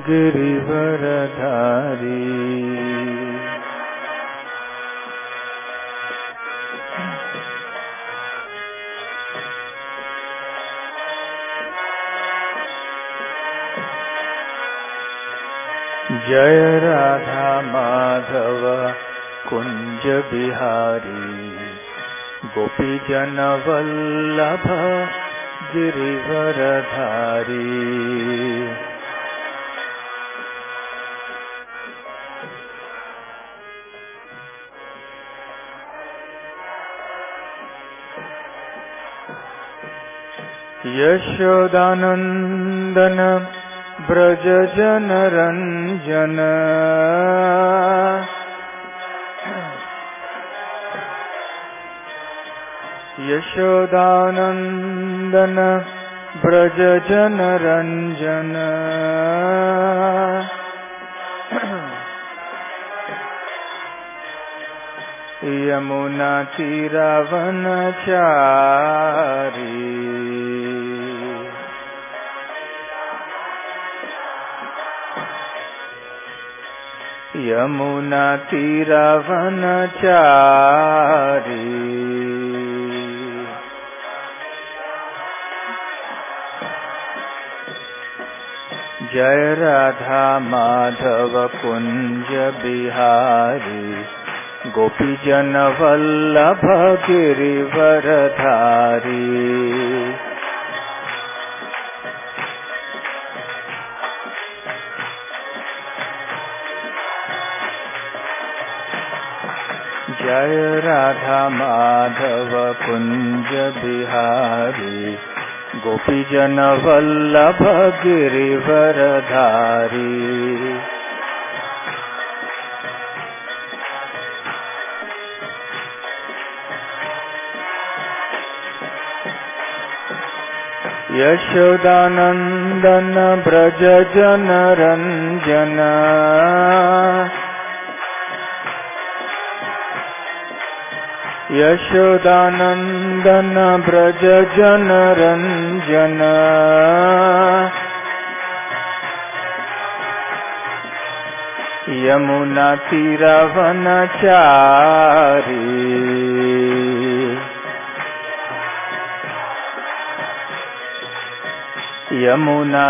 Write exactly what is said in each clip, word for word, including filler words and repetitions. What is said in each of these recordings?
गिरिवरधारी। जय राधा माधव कुंज बिहारी, गोपी जन वल्लभ गिरिवरधारी। यशोदानंदन ब्रज जन रंजन, यशोदानंदन ब्रज जन रंजन। यमुना तीरावनचारी, यमुना तीरावनचारी। जय राधा माधव कुंज बिहारी, गोपी जन वल्लभ गिरिवरधारी। जय राधा माधव कुंज बिहारी, गोपी जन वल्लभ गिरिवरधारी। यशोदानंदन ब्रज जन रंजन, यशोदानंदन ब्रज जन रंजन। यमुना तीरावनचारी, यमुना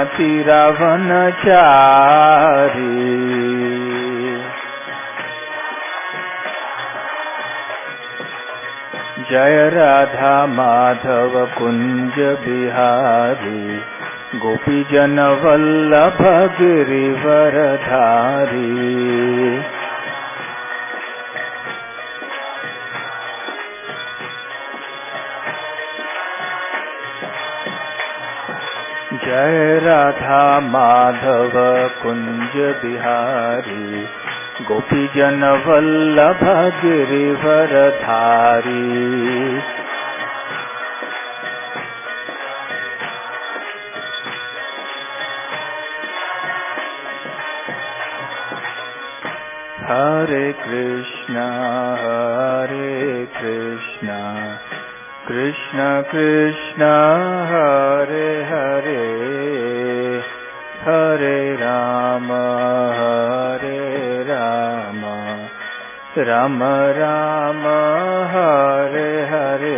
तीरावनचारी। जय राधा माधव कुंज बिहारी, गोपी जन वल्लभ गिरिवरधारी। जय राधा माधव कुंज बिहारी, गोपी जन वल्लभ गिरिवरधारी। हरे कृष्णा हरे कृष्णा, कृष्ण कृष्ण हरे हरे, हरे राम हरे राम, राम राम हरे हरे।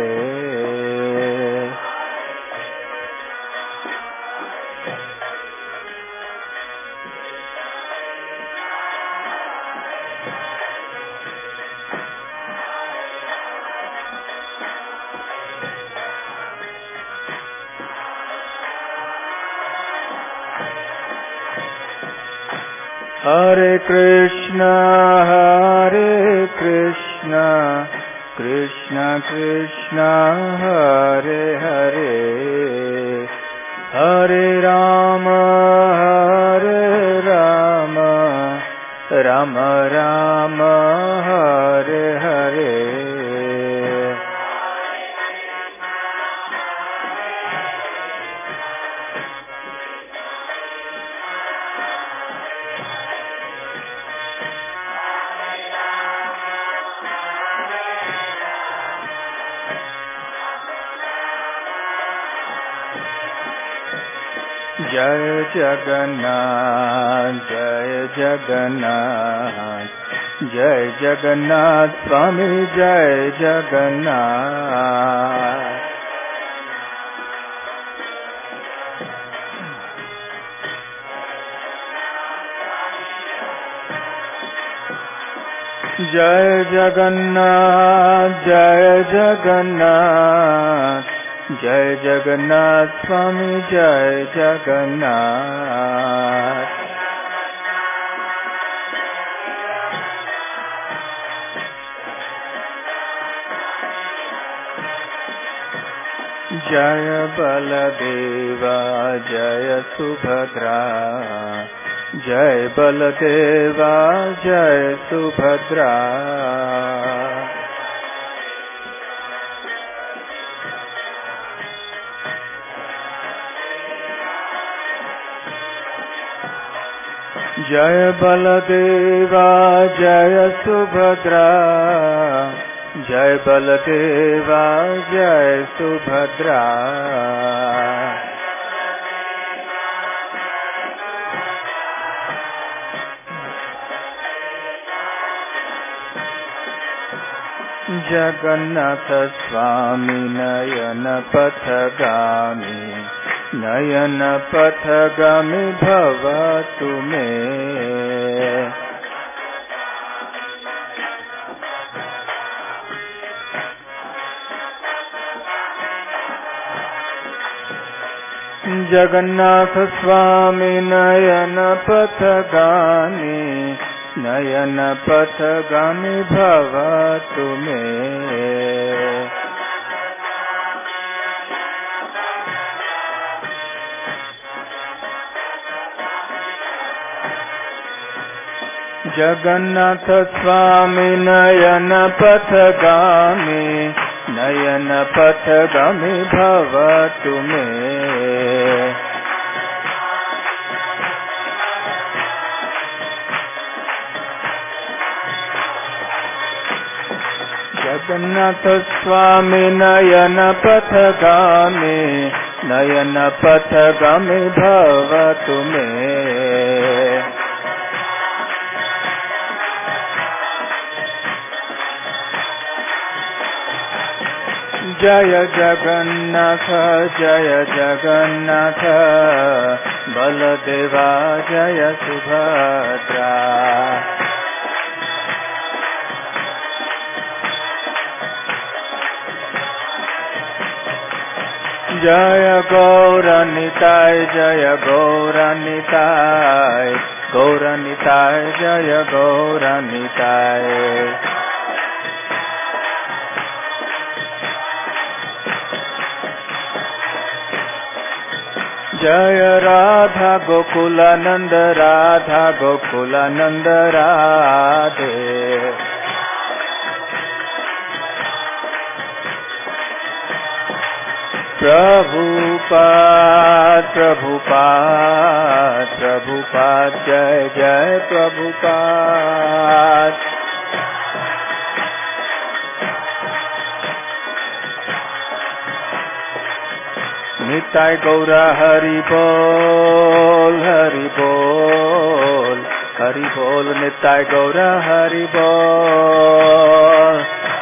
हरे कृष्णा हरे कृष्णा, कृष्ण कृष्ण हरे हरे, हरे राम हरे राम, राम राम हरे हरे। जय जगन्नाथ जय जगन्नाथ जय जगन्नाथ स्वामी जय जगन्नाथ। जय जगन्नाथ जय जगन्नाथ जय जगन्नाथ स्वामी जय जगन्नाथ। जय बलदेवा जय सुभद्रा जय बलदेवा जय सुभद्रा। जय बलदेवा जय सुभद्रा जय बलदेवा जय सुभद्रा। जगन्नाथ स्वामी नयन पथगामी नयन पथगामी भवतु मे। जगन्नाथ स्वामी नयन पथगामी नयन पथगामी भवतु मे। जगन्नाथ स्वामी नयन पथगामी नयन पथगामी भवतु मे। जगन्नाथ स्वामी नयन पथगामी नयन पथगामी भवतु मे। जय जगन्नाथ जय जगन्नाथ बलदेवा जय सुभद्रा। जय गौरनिताय जय गौरनिताय गौरनिताय जय गौरनिताय। जय राधा गोकुलानंद राधा गोकुलानंद राधे। प्रभुपाद प्रभुपाद प्रभुपाद जय जय प्रभुपाद। निताय गौरा हरि बोल हरि बोल हरि बोल निताय गौरा हरि बोल।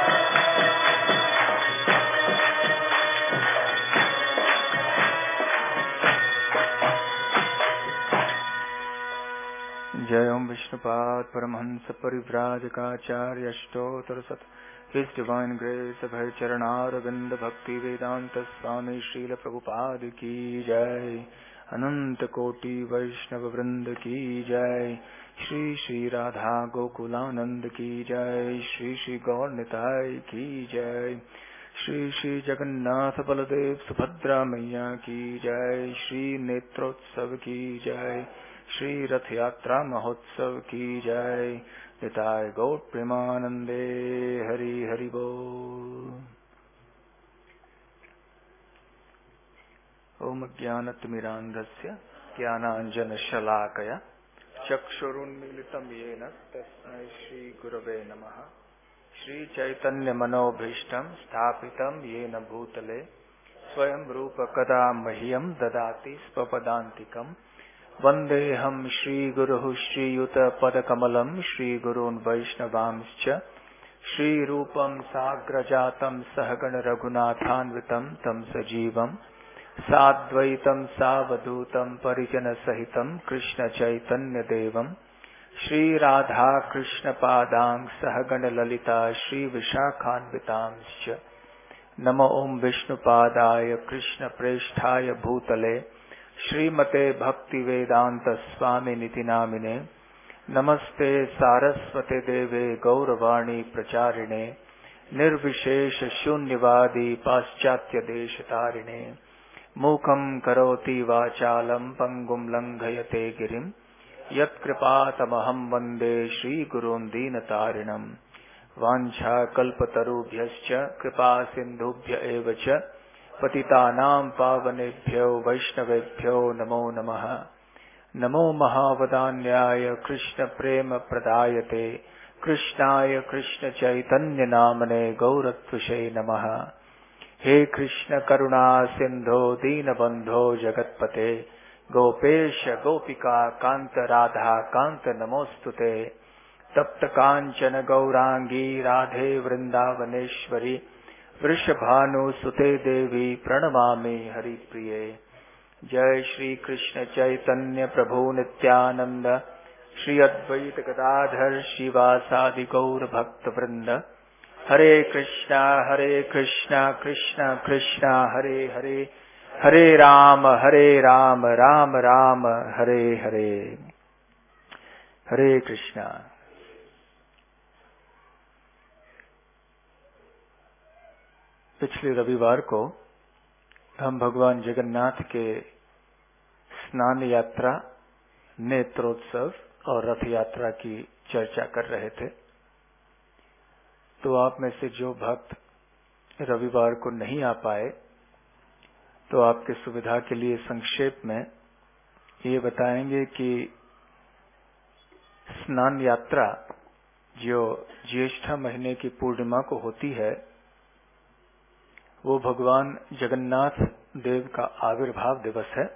जय ओम विष्णुपाद परमहंस परिव्राजकाचार्य अष्टोत्तर शत His Divine Grace अभय चरणारविंद भक्ति वेदांत स्वामी श्रील प्रभुपाद की जय। अनंत कोटि वैष्णव वृंद की जय। श्री श्री राधा गोकुलानंद की जय। श्री श्री गौर निताय की जय। श्री श्री जगन्नाथ बलदेव सुभद्रा मैया की जय। श्री नेत्रोत्सव की जय। श्री रथ यात्रा महोत्सव की जय। निताय गौर प्रेमानंदे हरि हरि बोल। ओम ज्ञानतिमिरान्धस्य ज्ञानाञ्जनशलाकया चक्षुरुन्मीलितं येन तस्मै श्रीगुरवे नमः। श्रीचैतन्यमनोभीष्टं स्थापितं येन भूतले स्वयं रूप कदा मह्यं ददाति स्वपदान्तिकम् वन्देऽहं श्रीगुरुः श्रीयुतपदकमलं श्रीगुरून् वैष्णवांश्च श्रीरूपं साग्रजातं सहगण रघुनाथान्वितं तं सजीवं साद्वैतं सावधूतं परिजनसहितं कृष्णचैतन्यदेवं श्रीराधा कृष्णपादां सहगण ललिता श्रीविशाखान्वितांश्च नमो ओं विष्णुपादाय कृष्णप्रेष्ठाय भूतले श्रीमते भक्तिवेदांत स्वामिनिति नामिने नमस्ते सारस्वते देवे गौरवाणी प्रचारिणे निर्विशेष शून्यवादी पाश्चात्य देशतारिणे मूकं करोति वाचालं पंगुं लंघयते गिरिं यत्कृपातमहं वन्दे श्रीगुरून् दीनतारिणम् वाञ्छाकल्पतरुभ्यश्च कृपा सिन्धुभ्य एव च पतितानां पावनेभ्यो वैष्णवेभ्यो नमो नमः। नमो महावदान्याय कृष्ण प्रेम प्रदायते कृष्णाय कृष्ण चैतन्य नामने गौरत्विषे नमः। हे कृष्ण करुणा सिंधो दीनबंधो जगत्पते गोपेश गोपिका कांत राधा कांत नमोस्तुते। तप्त कांचन गौरांगी राधे वृंदावनेश्वरी वृषभानुसुते देवी प्रणमामि हरिप्रिये। जय श्री कृष्ण चैतन्य प्रभु नित्यानंद श्री अद्वैत गदाधर शिवासादि गौर भक्त वृंद। हरे कृष्णा हरे कृष्णा कृष्णा कृष्णा हरे हरे हरे राम हरे राम राम राम हरे हरे। हरे कृष्णा। पिछले रविवार को हम भगवान जगन्नाथ के स्नान यात्रा, नेत्रोत्सव और रथ यात्रा की चर्चा कर रहे थे। तो आप में से जो भक्त रविवार को नहीं आ पाए, तो आपके सुविधा के लिए संक्षेप में ये बताएंगे कि स्नान यात्रा जो ज्येष्ठ महीने की पूर्णिमा को होती है, वो भगवान जगन्नाथ देव का आविर्भाव दिवस है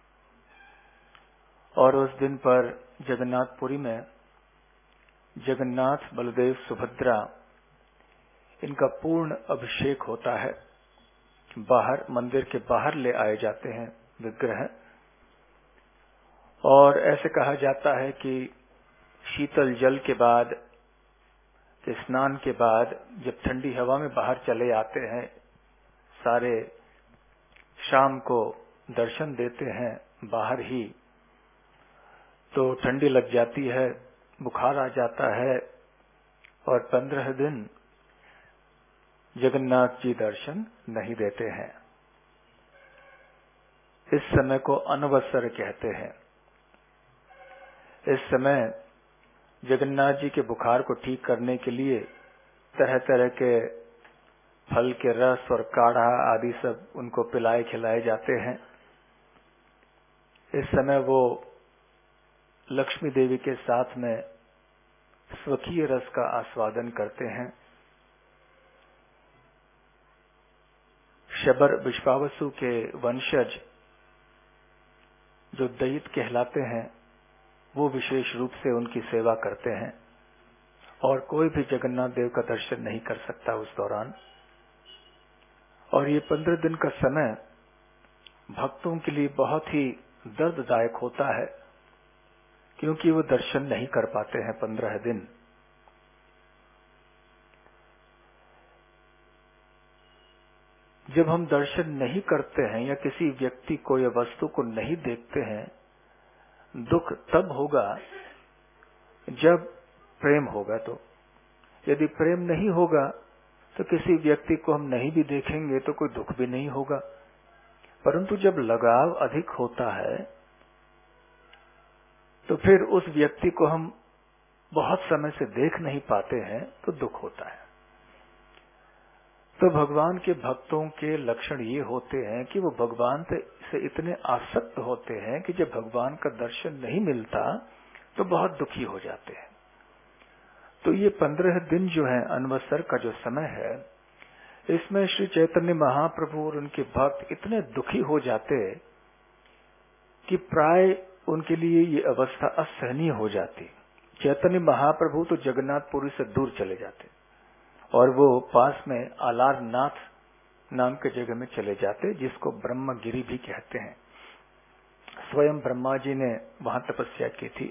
और उस दिन पर जगन्नाथपुरी में जगन्नाथ, बलदेव, सुभद्रा इनका पूर्ण अभिषेक होता है। बाहर मंदिर के बाहर ले आए जाते हैं विग्रह, और ऐसे कहा जाता है कि शीतल जल के बाद, के स्नान के बाद जब ठंडी हवा में बाहर चले आते हैं, सारे शाम को दर्शन देते हैं बाहर ही, तो ठंडी लग जाती है, बुखार आ जाता है और पंद्रह दिन जगन्नाथ जी दर्शन नहीं देते हैं। इस समय को अनवसर कहते हैं। इस समय जगन्नाथ जी के बुखार को ठीक करने के लिए तरह तरह के फल के रस और काढ़ा आदि सब उनको पिलाए खिलाए जाते हैं। इस समय वो लक्ष्मी देवी के साथ में स्वकीय रस का आस्वादन करते हैं। शबर विश्वावसु के वंशज जो दैत कहलाते हैं, वो विशेष रूप से उनकी सेवा करते हैं और कोई भी जगन्नाथ देव का दर्शन नहीं कर सकता उस दौरान। और ये पंद्रह दिन का समय भक्तों के लिए बहुत ही दर्ददायक होता है, क्योंकि वो दर्शन नहीं कर पाते हैं पंद्रह दिन। जब हम दर्शन नहीं करते हैं या किसी व्यक्ति को या वस्तु को नहीं देखते हैं, दुख तब होगा जब प्रेम होगा। तो यदि प्रेम नहीं होगा तो किसी व्यक्ति को हम नहीं भी देखेंगे तो कोई दुख भी नहीं होगा। परंतु जब लगाव अधिक होता है तो फिर उस व्यक्ति को हम बहुत समय से देख नहीं पाते हैं तो दुख होता है। तो भगवान के भक्तों के लक्षण ये होते हैं कि वो भगवान से इतने आसक्त होते हैं कि जब भगवान का दर्शन नहीं मिलता तो बहुत दुखी हो जाते हैं। तो ये पंद्रह दिन जो है अनवसर का जो समय है, इसमें श्री चैतन्य महाप्रभु और उनके भक्त इतने दुखी हो जाते कि प्राय उनके लिए ये अवस्था असहनीय हो जाती। चैतन्य महाप्रभु तो जगन्नाथपुरी से दूर चले जाते और वो पास में आलारनाथ नाम के जगह में चले जाते, जिसको ब्रह्मगिरी भी कहते हैं। स्वयं ब्रह्मा जी ने वहां तपस्या की थी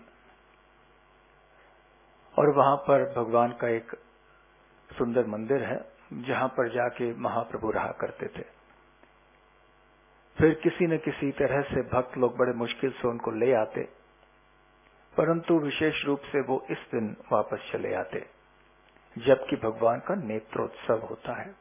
और वहां पर भगवान का एक सुंदर मंदिर है, जहां पर जाके महाप्रभु रहा करते थे। फिर किसी न किसी तरह से भक्त लोग बड़े मुश्किल से उनको ले आते, परंतु विशेष रूप से वो इस दिन वापस चले आते जबकि भगवान का नेत्रोत्सव होता है।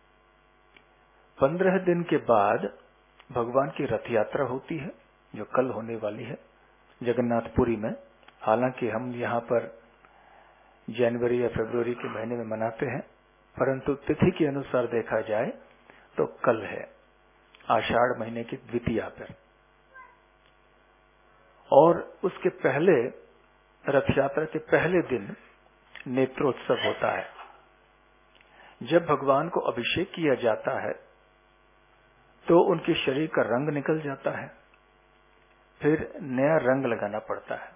पंद्रह दिन के बाद भगवान की रथ यात्रा होती है, जो कल होने वाली है जगन्नाथपुरी में। हालांकि हम यहाँ पर जनवरी या फरवरी के महीने में मनाते हैं, परंतु तिथि के अनुसार देखा जाए तो कल है, आषाढ़ महीने की द्वितीया पर। और उसके पहले, रथ यात्रा के पहले दिन नेत्रोत्सव होता है, जब भगवान को अभिषेक किया जाता है तो उनके शरीर का रंग निकल जाता है, फिर नया रंग लगाना पड़ता है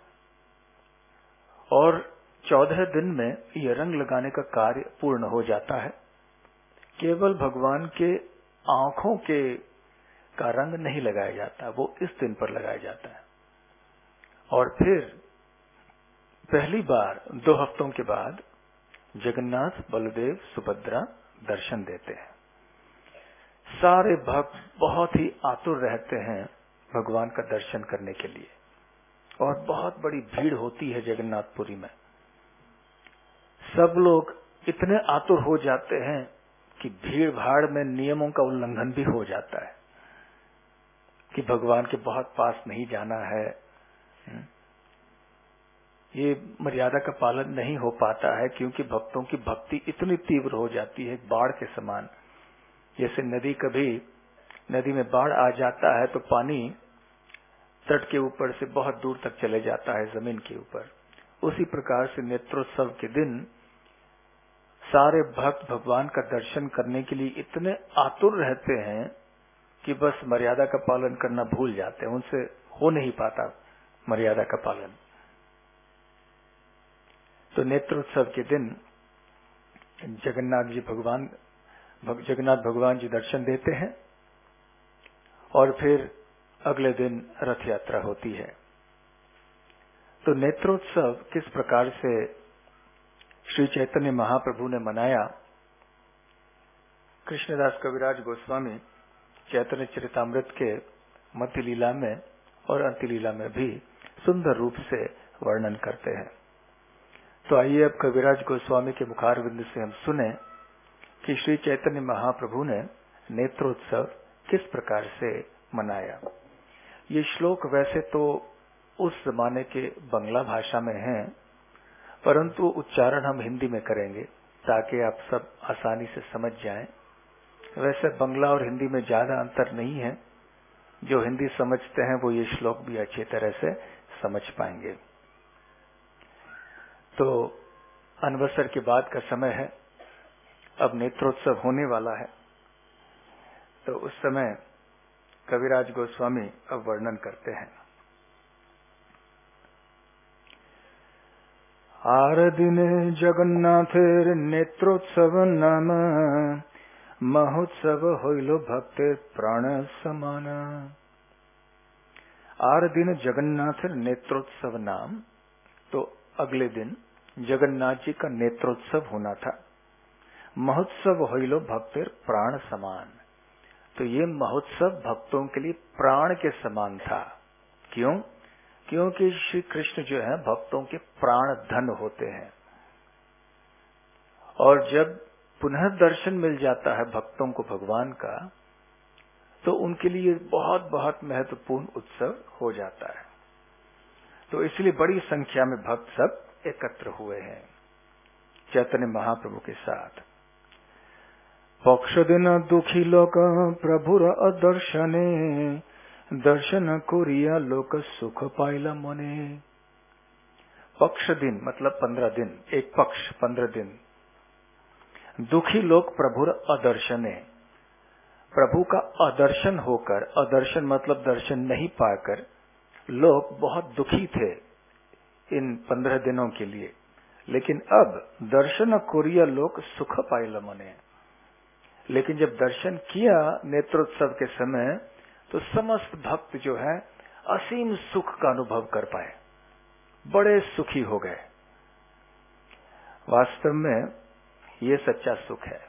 और चौदह दिन में यह रंग लगाने का कार्य पूर्ण हो जाता है। केवल भगवान के आंखों के का रंग नहीं लगाया जाता, वो इस दिन पर लगाया जाता है। और फिर पहली बार दो हफ्तों के बाद जगन्नाथ, बलदेव, सुभद्रा दर्शन देते हैं। सारे भक्त बहुत ही आतुर रहते हैं भगवान का दर्शन करने के लिए और बहुत बड़ी भीड़ होती है जगन्नाथपुरी में। सब लोग इतने आतुर हो जाते हैं कि भीड़ भाड़ में नियमों का उल्लंघन भी हो जाता है कि भगवान के बहुत पास नहीं जाना है। ये मर्यादा का पालन नहीं हो पाता है क्योंकि भक्तों की भक्ति इतनी तीव्र हो जाती है, बाढ़ के समान। जैसे नदी, कभी नदी में बाढ़ आ जाता है तो पानी तट के ऊपर से बहुत दूर तक चले जाता है, जमीन के ऊपर। उसी प्रकार से नेत्रोत्सव के दिन सारे भक्त भगवान का दर्शन करने के लिए इतने आतुर रहते हैं कि बस मर्यादा का पालन करना भूल जाते हैं, उनसे हो नहीं पाता मर्यादा का पालन। तो नेत्रोत्सव के दिन जगन्नाथ जी भगवान जगन्नाथ भगवान जी दर्शन देते हैं और फिर अगले दिन रथ यात्रा होती है। तो नेत्रोत्सव किस प्रकार से श्री चैतन्य महाप्रभु ने मनाया, कृष्णदास कविराज गोस्वामी चैतन्य चरितामृत के मध्य लीला में और अंत्य लीला में भी सुंदर रूप से वर्णन करते हैं। तो आइए अब कविराज गोस्वामी के मुखारविंद से हम सुने कि श्री चैतन्य महाप्रभु ने नेत्रोत्सव किस प्रकार से मनाया। ये श्लोक वैसे तो उस जमाने के बंगला भाषा में हैं, परंतु उच्चारण हम हिंदी में करेंगे ताकि आप सब आसानी से समझ जाएं। वैसे बंगला और हिंदी में ज्यादा अंतर नहीं है, जो हिंदी समझते हैं वो ये श्लोक भी अच्छी तरह से समझ पाएंगे। तो अनवसर के बाद का समय है, अब नेत्रोत्सव होने वाला है, तो उस समय कविराज गोस्वामी अब वर्णन करते हैं। आर दिन जगन्नाथेर नेत्रोत्सव नाम महोत्सव होइलो भक्तेर प्राण समान। आर दिन जगन्नाथेर नेत्रोत्सव नाम, तो अगले दिन जगन्नाथ जी का नेत्रोत्सव होना था। महोत्सव होइलो भक्तेर प्राण समान, तो ये महोत्सव भक्तों के लिए प्राण के समान था। क्यों? क्योंकि श्री कृष्ण जो है भक्तों के प्राण धन होते हैं, और जब पुनः दर्शन मिल जाता है भक्तों को भगवान का, तो उनके लिए बहुत बहुत महत्वपूर्ण उत्सव हो जाता है। तो इसलिए बड़ी संख्या में भक्त सब एकत्र हुए हैं चैतन्य महाप्रभु के साथ। पक्ष दिन दुखी लोक प्रभुर अदर्शने, दर्शन कोरिया लोक सुख पाइला मने। पक्ष दिन मतलब पंद्रह दिन, एक पक्ष पंद्रह दिन। दुखी लोग प्रभुर अदर्शने, प्रभु का अदर्शन होकर, अदर्शन मतलब दर्शन नहीं पाकर लोग बहुत दुखी थे इन पंद्रह दिनों के लिए। लेकिन अब दर्शन कोरिया लोग सुख पाइल मने, लेकिन जब दर्शन किया नेत्रोत्सव के समय तो समस्त भक्त जो है असीम सुख का अनुभव कर पाए, बड़े सुखी हो गए। वास्तव में ये सच्चा सुख है।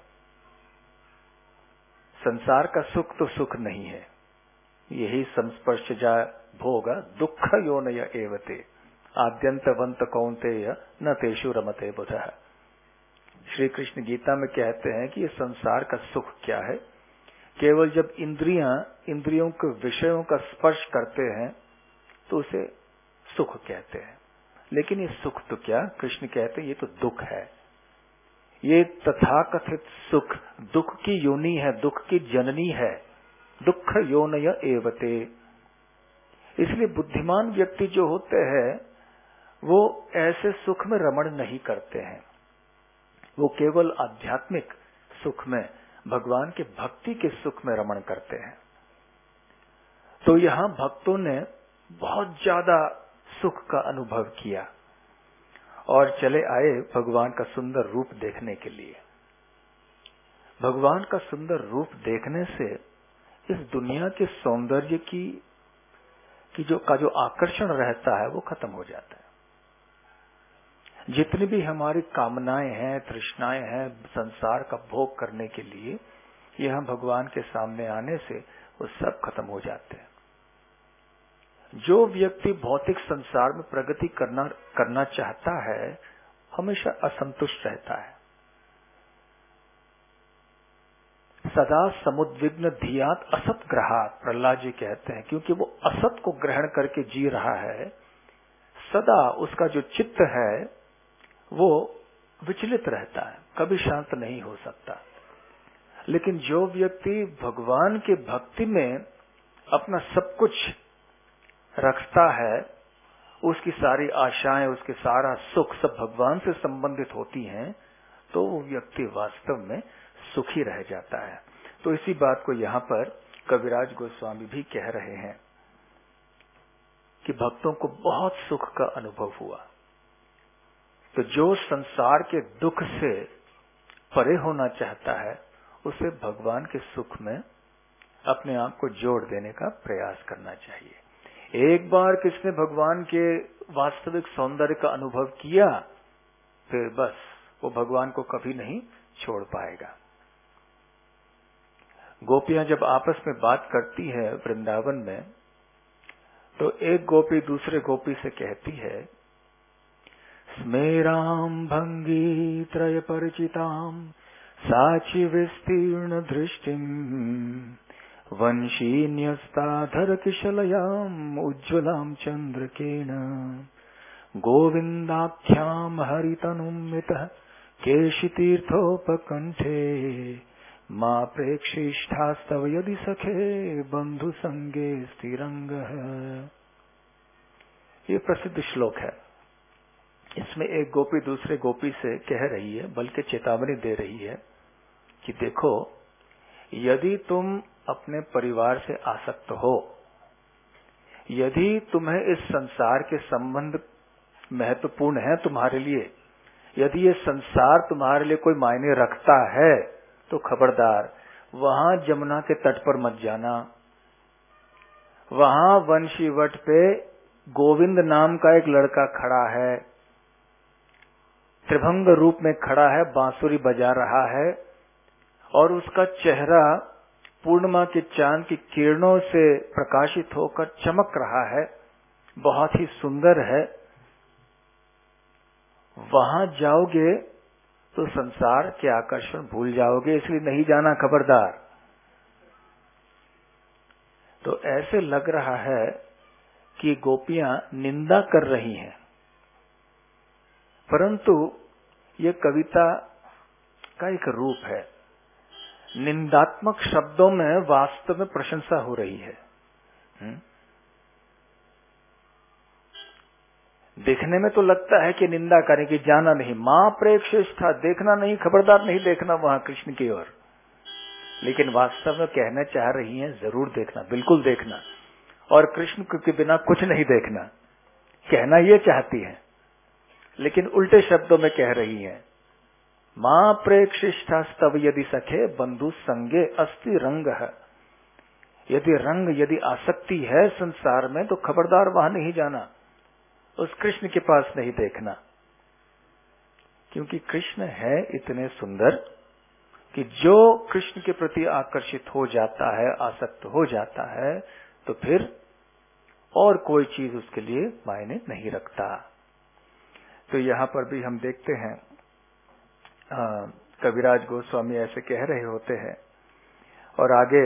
संसार का सुख तो सुख नहीं है, यही संस्पर्श जा भोग दुख योनय एवते आद्यंतवंत कौन्तेय न तेषु रमते बुधः। श्री कृष्ण गीता में कहते हैं कि ये संसार का सुख क्या है, केवल जब इंद्रियां इंद्रियों के विषयों का स्पर्श करते हैं तो उसे सुख कहते हैं। लेकिन ये सुख तो क्या, कृष्ण कहते हैं ये तो दुख है। ये तथाकथित सुख दुख की योनि है, दुख की जननी है, दुख योनय एवते। इसलिए बुद्धिमान व्यक्ति जो होते हैं वो ऐसे सुख में रमण नहीं करते हैं, वो केवल आध्यात्मिक सुख में, भगवान के भक्ति के सुख में रमण करते हैं। तो यहाँ भक्तों ने बहुत ज्यादा सुख का अनुभव किया और चले आए भगवान का सुंदर रूप देखने के लिए। भगवान का सुंदर रूप देखने से इस दुनिया के सौंदर्य की की जो का जो आकर्षण रहता है वो खत्म हो जाता है। जितनी भी हमारी कामनाएं हैं, तृष्णाएं हैं संसार का भोग करने के लिए, यहाँ भगवान के सामने आने से वो सब खत्म हो जाते हैं। जो व्यक्ति भौतिक संसार में प्रगति करना करना चाहता है हमेशा असंतुष्ट रहता है। सदा समुद्विग्न धियात असत ग्रहात, प्रहलाद जी कहते हैं, क्योंकि वो असत को ग्रहण करके जी रहा है, सदा उसका जो चित्त है वो विचलित रहता है, कभी शांत नहीं हो सकता। लेकिन जो व्यक्ति भगवान के भक्ति में अपना सब कुछ रखता है, उसकी सारी आशाएं, उसके सारा सुख सब भगवान से संबंधित होती हैं, तो वो व्यक्ति वास्तव में सुखी रह जाता है। तो इसी बात को यहाँ पर कविराज गोस्वामी भी कह रहे हैं कि भक्तों को बहुत सुख का अनुभव हुआ। तो जो संसार के दुख से परे होना चाहता है उसे भगवान के सुख में अपने आप को जोड़ देने का प्रयास करना चाहिए। एक बार किसने भगवान के वास्तविक सौंदर्य का अनुभव किया, फिर बस वो भगवान को कभी नहीं छोड़ पाएगा। गोपियां जब आपस में बात करती है वृंदावन में, तो एक गोपी दूसरे गोपी से कहती है, स्मेराम भंगी त्रय परिचिताम साची विस्तीर्ण दृष्टिम वंशी न्यस्ताधर किशलयाम उज्ज्वलाम चंद्रकेण गोविंदाख्याम हरितनुमितः केशितीर्थोपकंठे मां प्रेक्षिष्ठास्तव यदि सखे बंधु संगे स्थिरंग है। ये प्रसिद्ध श्लोक है। इसमें एक गोपी दूसरे गोपी से कह रही है, बल्कि चेतावनी दे रही है कि देखो, यदि तुम अपने परिवार से आसक्त हो, यदि तुम्हें इस संसार के संबंध महत्वपूर्ण है तुम्हारे लिए, यदि ये संसार तुम्हारे लिए कोई मायने रखता है, तो खबरदार वहां जमुना के तट पर मत जाना। वहां वंशी वट पे गोविंद नाम का एक लड़का खड़ा है, त्रिभंग रूप में खड़ा है, बांसुरी बजा रहा है और उसका चेहरा पूर्णिमा के चांद की किरणों से प्रकाशित होकर चमक रहा है, बहुत ही सुंदर है। वहां जाओगे तो संसार के आकर्षण भूल जाओगे, इसलिए नहीं जाना, खबरदार। तो ऐसे लग रहा है कि गोपियां निंदा कर रही हैं, परंतु ये कविता का एक रूप है। निंदात्मक शब्दों में वास्तव में प्रशंसा हो रही है। देखने में तो लगता है कि निंदा करें कि जाना नहीं, मां प्रेक्षिष्ठा, देखना नहीं, खबरदार नहीं देखना वहां कृष्ण की ओर। लेकिन वास्तव में कहना चाह रही हैं जरूर देखना, बिल्कुल देखना, और कृष्ण के बिना कुछ नहीं देखना, कहना ये चाहती हैं, लेकिन उल्टे शब्दों में कह रही हैं। मां प्रेक्षिष्ठा स्तव यदि सखे बंधु संगे अस्ति रंग है। यदि रंग, यदि आसक्ति है संसार में तो खबरदार वहां नहीं जाना, उस कृष्ण के पास नहीं देखना, क्योंकि कृष्ण है इतने सुंदर कि जो कृष्ण के प्रति आकर्षित हो जाता है, आसक्त हो जाता है, तो फिर और कोई चीज उसके लिए मायने नहीं रखता। तो यहाँ पर भी हम देखते हैं आ, कविराज गोस्वामी ऐसे कह रहे होते हैं, और आगे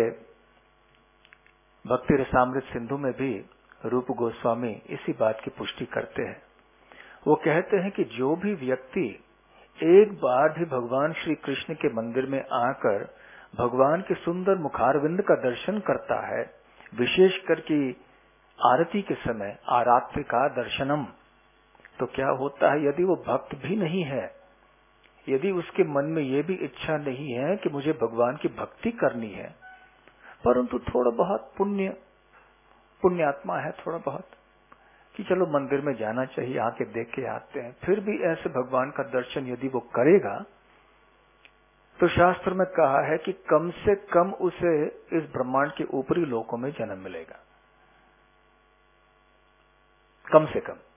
भक्ति रसामृत सिंधु में भी रूप गोस्वामी इसी बात की पुष्टि करते हैं। वो कहते हैं कि जो भी व्यक्ति एक बार भी भगवान श्री कृष्ण के मंदिर में आकर भगवान के सुंदर मुखारविंद का दर्शन करता है, विशेषकर कि आरती के समय आरात्रि का दर्शनम, तो क्या होता है, यदि वो भक्त भी नहीं है, यदि उसके मन में ये भी इच्छा नहीं है कि मुझे भगवान की भक्ति करनी है, परंतु थोड़ा बहुत पुण्य पुण्यात्मा है, थोड़ा बहुत कि चलो मंदिर में जाना चाहिए, आके देख के आते हैं, फिर भी ऐसे भगवान का दर्शन यदि वो करेगा तो शास्त्र में कहा है कि कम से कम उसे इस ब्रह्मांड के ऊपरी लोकों में जन्म मिलेगा, कम से कम।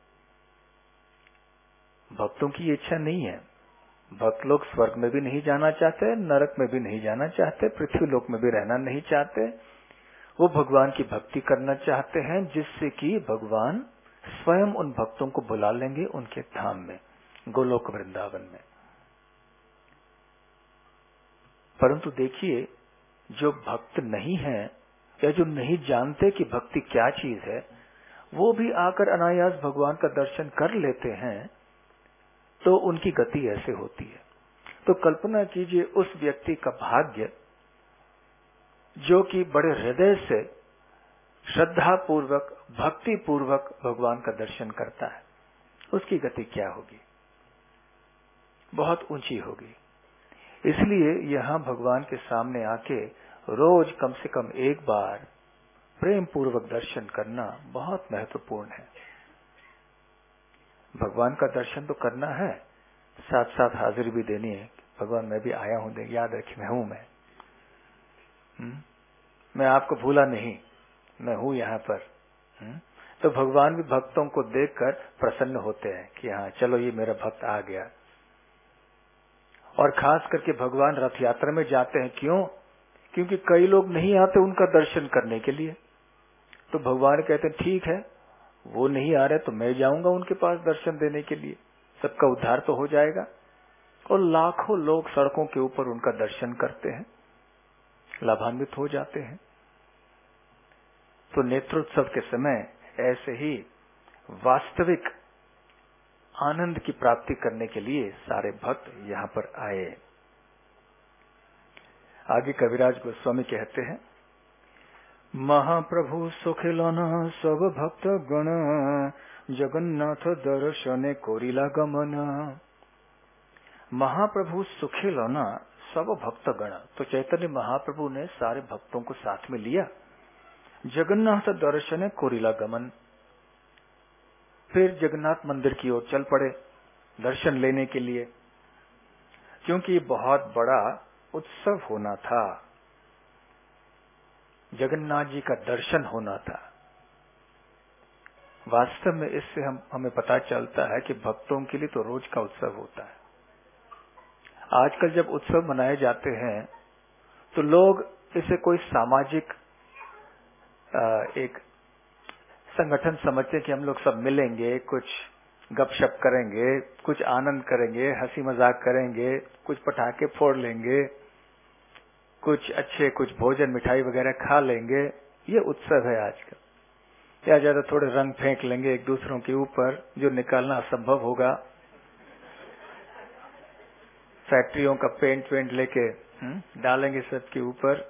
भक्तों की इच्छा नहीं है, भक्त लोग स्वर्ग में भी नहीं जाना चाहते, नरक में भी नहीं जाना चाहते, पृथ्वी लोक में भी रहना नहीं चाहते। वो भगवान की भक्ति करना चाहते हैं, जिससे कि भगवान स्वयं उन भक्तों को बुला लेंगे उनके धाम में, गोलोक वृंदावन में। परंतु देखिए, जो भक्त नहीं है या जो नहीं जानते कि भक्ति क्या चीज है, वो भी आकर अनायास भगवान का दर्शन कर लेते हैं, तो उनकी गति ऐसे होती है। तो कल्पना कीजिए उस व्यक्ति का भाग्य जो कि बड़े हृदय से श्रद्धा पूर्वक, भक्ति पूर्वक भगवान का दर्शन करता है, उसकी गति क्या होगी, बहुत ऊंची होगी। इसलिए यहाँ भगवान के सामने आके रोज कम से कम एक बार प्रेम पूर्वक दर्शन करना बहुत महत्वपूर्ण है। भगवान का दर्शन तो करना है, साथ साथ हाजिरी भी देनी है। भगवान मैं भी आया हूं, याद रखिए मैं हूं, मैं हुँ? मैं आपको भूला नहीं, मैं हूं यहाँ पर। हुँ? तो भगवान भी भक्तों को देखकर प्रसन्न होते हैं कि हाँ चलो ये मेरा भक्त आ गया। और खास करके भगवान रथ यात्रा में जाते हैं, क्यों? क्योंकि कई लोग नहीं आते उनका दर्शन करने के लिए, तो भगवान कहते हैं ठीक है, वो नहीं आ रहे तो मैं जाऊंगा उनके पास दर्शन देने के लिए, सबका उद्धार तो हो जाएगा। और लाखों लोग सड़कों के ऊपर उनका दर्शन करते हैं, लाभान्वित हो जाते हैं। तो नेत्रोत्सव के समय ऐसे ही वास्तविक आनंद की प्राप्ति करने के लिए सारे भक्त यहाँ पर आए। आगे कविराज गोस्वामी कहते हैं, महाप्रभु सुखिलन सब भक्त गण जगन्नाथ दर्शने कोरिला गमन। महाप्रभु सुखिलन सब भक्त गण, तो चैतन्य महाप्रभु ने सारे भक्तों को साथ में लिया। जगन्नाथ दर्शने कोरिला गमन, फिर जगन्नाथ मंदिर की ओर चल पड़े दर्शन लेने के लिए, क्योंकि बहुत बड़ा उत्सव होना था, जगन्नाथ जी का दर्शन होना था। वास्तव में इससे हम हमें पता चलता है कि भक्तों के लिए तो रोज का उत्सव होता है। आजकल जब उत्सव मनाए जाते हैं तो लोग इसे कोई सामाजिक एक संगठन समझते हैं कि हम लोग सब मिलेंगे, कुछ गपशप करेंगे, कुछ आनंद करेंगे, हंसी मजाक करेंगे, कुछ पटाखे फोड़ लेंगे, कुछ अच्छे कुछ भोजन मिठाई वगैरह खा लेंगे। ये उत्सव है आजकल। या ज्यादा थोड़े रंग फेंक लेंगे एक दूसरों के ऊपर, जो निकालना असंभव होगा। फैक्ट्रियों का पेंट वेंट लेके डालेंगे सबके ऊपर।